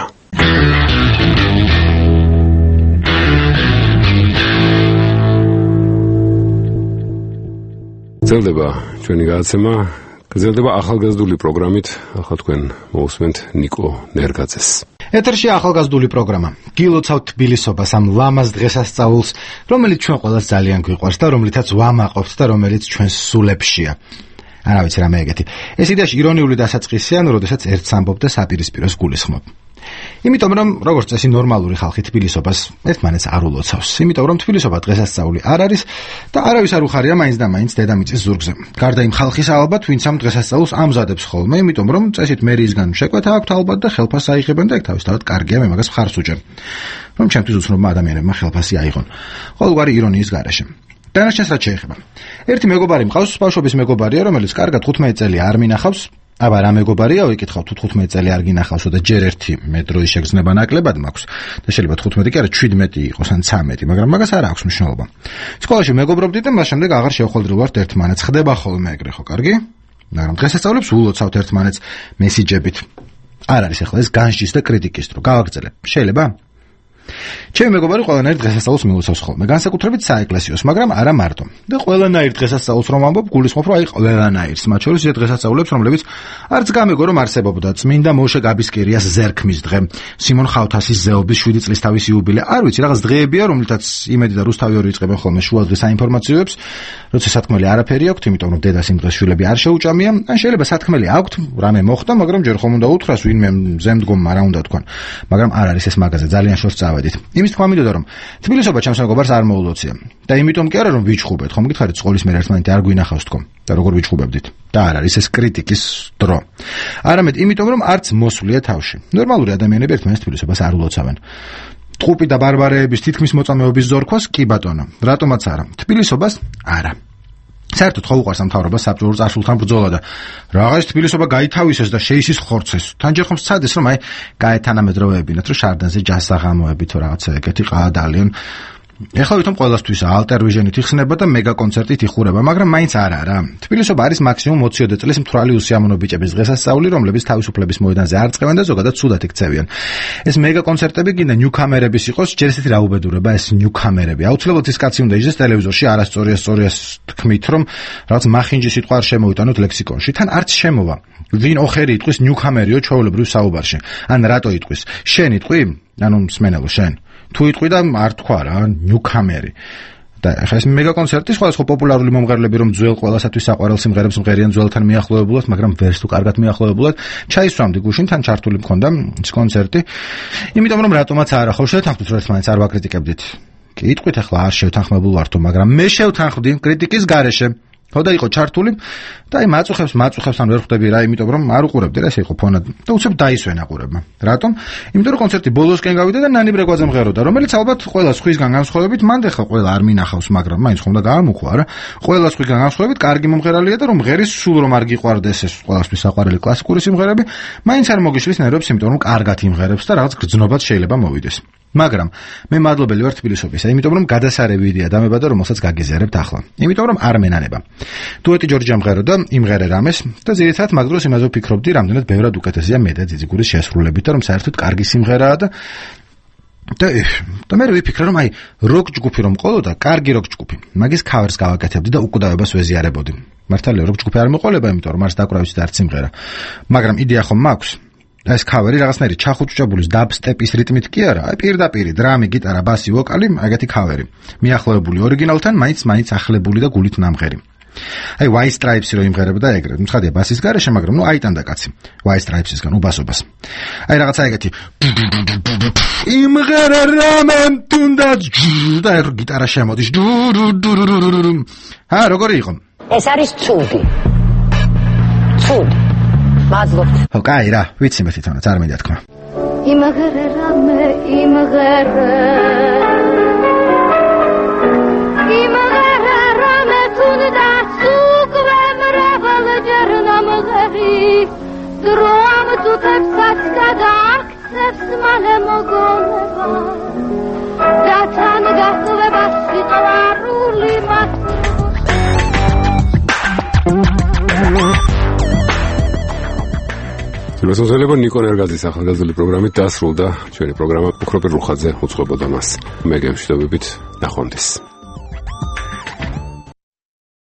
გრძელდება ჩვენი გადაცემა, გრძელდება ახალგაზრდული პროგრამით. ახლა თქვენ მოусმენთ ნიკო ნერგაძეს. ეთერში ახალგაზრდული პროგრამა. გილოცავთ თბილისობას ამ ლამაზ დღესასწაულს, რომელიც ჩვენ ყველას ძალიან გვიყვარს და რომლითაც ვამაყობთ და რომელიც ჩვენს სულებშია. არა ვიცი რამე ეგეთი. ეს იდეაში ირონიული დასაწყისია, როდესაც ერთს ამბობ და საპირისპიროს გულისხმობ. იმიტომ რომ როგორც წესი ნორმალური ხალხი თბილისობას ერთმანეთს არ ულოცავს. იმიტომ რომ თბილისობა დღესასწაული არ არის და არავის არ უხარია მაინც და მაინც დედამიწის ზურგზე. გარდა იმ ხალხის ალბათ, ვინც ამ დღესასწაულს ამზადებს ხოლმე, იმიტომ რომ წესით მერიისგან შეკვეთა აქვთ ალბათ და ხელფასს აიღებენ და ეგ თავისთავად კარგია, მე მაგას მხარს უჭერ. რომ ჩემთვის უცნობმა ადამიანებმა ხელფასი აიღონ. ყოველგვარი ირონიის გარეშე. დანარჩენს რაც შეეხება. ერთი მეგობარი მყავს, ბავშვობის მეგობარია, რომელიც კარგად თხუთმეტი წელი არ მინახავს. აბა რა მეგობარია, ვიკითხავ თუ თხუთმეტი წელი არ გინახავსო და ჯერ ერთი მეტროის შეგრძნება ნაკლებად მაქვს და შეიძლება თხუთმეტი კი არა შვიდმეტი იყოს ან ცამეტი, მაგრამ მაგას არ აქვს მნიშვნელობა. სკოლაში მეგობრობდი და მას შემდეგ აღარ შევხვედრილ ვართ ერთმანეთს. ხდება ხოლმე ეგრე, ხო, კარგი? მაგრამ დღესასწაულებს ულოცავთ ერთმანეთს მესიჯებით. არ არის ახლა ეს განსჯის და კრიტიკის დრო. გავაგრძელებ. შეიძლება? ჩემი მეგობარი ყველანაირ დღესასწაულს მიულოცავს ხოლმე, განსაკუთრებით საეკლესიოს, მაგრამ არა მარტო. და ყველანაირ დღესასწაულს რომ ამბობ, გულისხმობ, რომ აი ყველანაირს, მათ შორის ისეთ დღესასწაულებს, რომლებიც არც გამეგო რომ არსებობდა, წმინდა მოშე გაბისკირიას ზერქმის დღე, სიმონ ხავთასის ზეობის შვიდი წლის თავის იუბილე. არ ვიცი, რაღაც დღეებია, რომლითაც იმედი და რუსთავი ორი იწყებენ ხოლმე შუადღის საინფორმაციოებს, როცა სათქმელი არაფერი აქვთ, იმიტომ რომ დედას იმ დღეს შვილები არ შეუჭამია, ან შეიძლება სათქმელი აქვთ, რამე მოხდა, მაგრამ ჯერ ხომ უნდა უთხრას ვინმე მზემდგომმა რა უნდა თქვან. მაგრამ არ არის ეს მაგაზე, ძალიან შორს წავედით. იმის თქმა მინდოდა რომ თბილისობა ჩემს მეგობარს არ მოულოცია და იმიტომ კი არა რომ ვიჩხუბეთ, ხომ გითხარით სკოლის მერე ერთმანეთი არ გვინახავს თქო და როგორ ვიჩხუბებდით და არ არის ეს კრიტიკის დრო. არამედ იმიტომ რომ არც მოსვლია თავში. ნორმალური ადამიანები ერთმანეთს თბილისობას არ ულოცავენ. ტყუპი და ბარბარეების თითქმის მოწამეობის ზორქვას კი ბატონო, რატომაც არა. თბილისობას არა. საერთოდ ხო უყვარს ამ მთავრობას საბჭოურ წარსულთან ბრძოლა და რაღაც თბილისობა გაითავისეს და შეისის ხორცეს. თან ჯერ ხომ სცადეს რომ აი გაეთანამედროვეებინათ, რომ შარდენზე ჯაზს აღამოებით თუ რაღაცა ეგეთი ყაადალიონ. ეხლა ვითომ ყველასთვის ალტერვიჟენით იხსნება და მეგა კონცერტით იხურება, მაგრამ მაინც არა რა. თბილისობა არის მაქსიმუმ ოცი წლის მთვრალი უსიამოვნო ბიჭების დღესასწაული, რომლებიც თავისუფლების მოედანზე არ წევენ და ზოგადად ცუდად იქცევიან. ეს მეგა კონცერტები გინდა ნიუკამერების იყოს, ჯერ ესეთი რა უბედურება ეს ნიუკამერები. აუცილებლად ის კაცი უნდა იჯდეს ტელევიზორში არასწორია სწორიას თქმით, რომ რაღაც მახინჯი სიტყვა არ შემოვიტანოთ ლექსიკონში. თან არც შემოვა. ვინ ოხერი იტყვის ნიუკამერიო ჩვეულებრივ საუბარში? ან რატო იტყვის? შენ იტყვი? ანუ მსმენელო შენ. თუ იტყვი და არ თქვა რა, ნიუკამერი. და ახლა ეს მეგა კონცერტი სხვადასხვა პოპულარული მომღერლები რომ ძველ ყველასათვის საყვარელ სიმღერებს მღერიან ძველთან მიახლოებულად, მაგრამ ვერს თუ კარგად მიახლოებულად, ჩაისვამდი გუშინ, თან ჩართული მქონდა ეს კონცერტი. იმიტომ რომ რატომაც არა, ხო შევთანხმდით რომ ერთმანეთს არ ვაკრიტიკებდით. კი იტყვით ახლა არ შევთანხმებულ ვართო, მაგრამ მე შევთანხმდი კრიტიკის გარეშე. ხო და იყო ჩართული და აი მაწუხებს მაწუხებს ან ვერ ხვდები რა, იმიტომ რომ არ უყურებდი რა, ესე იყო ფონად და უცებ დაისვენა ყურებმა. რატომ? იმიტომ რომ კონცერტი ბოლოსკენ გავიდა და ნანი ბრეგვაძე მღეროდა, რომელიც ალბათ ყველა სხვისგან განსხვავებით მანდ ახლა ყველა არ მინახავს, მაგრამ მაინც ხომ და გაამუქვა რა. ყველა სხვისგან განსხვავებით კარგი მომღერალია და რომ მღერის სულ რომ არ გიყვარდეს ეს ყველასთვის საყვარელი კლასიკური სიმღერები, მაინც არ მოგიშლის ნერვებს, იმიტომ რომ კარგად იმღერებს და რაღაც გრძნობაც შეიძლება მოვიდეს. მაგრამ მე მადლობელი ვარ თბილისობისა, იმიტომ რომ გადასარევი იდეა დამებადა, რომელსაც გაგიზიარებთ ახლა. იმიტომ რომ არ მენანება. დუეტი ჯორჯია მღეროდა, იმღერე რამეს და ძირითადად მაგ დროს იმაზე ვფიქრობდი, რამდენად ბევრად უკეთესია მე და ძიძიგურის შესრულებით და რომ საერთოდ კარგი სიმღერაა და და და მე ვიფიქრე რომ აი როკ ჯგუფი რომ ყოლოდა, კარგი როკ ჯგუფი, მაგის ქავერს გავაკეთებდი და უკვდავებას ვეზიარებოდი. მართალია როკ ჯგუფი არ მეყოლება, იმიტომ რომ არც დაკრავის და არც სიმღერა. მაგრამ იდეა ხომ მაქვს? ეს ქავერი რაღაცნაირი ჩახუჭუჭებულის დაბსტეპის რიტმით კი არა, აი პირდაპირ დრამი, გიტარა, ბასი, ვოკალი, ეგეთი ქავერი. მიახლოებული ორიგინალთან, მაინც მაინც ახლებული და გულით ნამღერი. აი White Stripes-ი რომ იმღერებდა ეგრე, მცხადია ბასის გარეშე, მაგრამ ნუ აიტანდა კაცი White Stripes-ისგან უბასობას. აი რაღაცა ეგეთი იმღერე რამე თუნდაც და ეგ გიტარა შემოდის. ჰა, როგორი იყო? ეს არის ცუდი. ცუდი. მადლობთ. ხო, კაი რა, ვიცი მე თვითონაც არ მინდა თქმა. იმღერე რამე, იმღერე. იმღერე რამე თუნდაც უკვე მრავალჯერ ნამღერი. დრომ თუთებსაც გადააქცევს მალე მოგონება. და თან გახვდება სიყვარული მათ. მოსახლეობა ნიკო ნერგაძის ახალგაზრდული პროგრამით დასრულდა ჩვენი პროგრამა. უხროპი რუხაძე უძღვებოდა მას. მე გემშვიდობებით, ნახვამდის.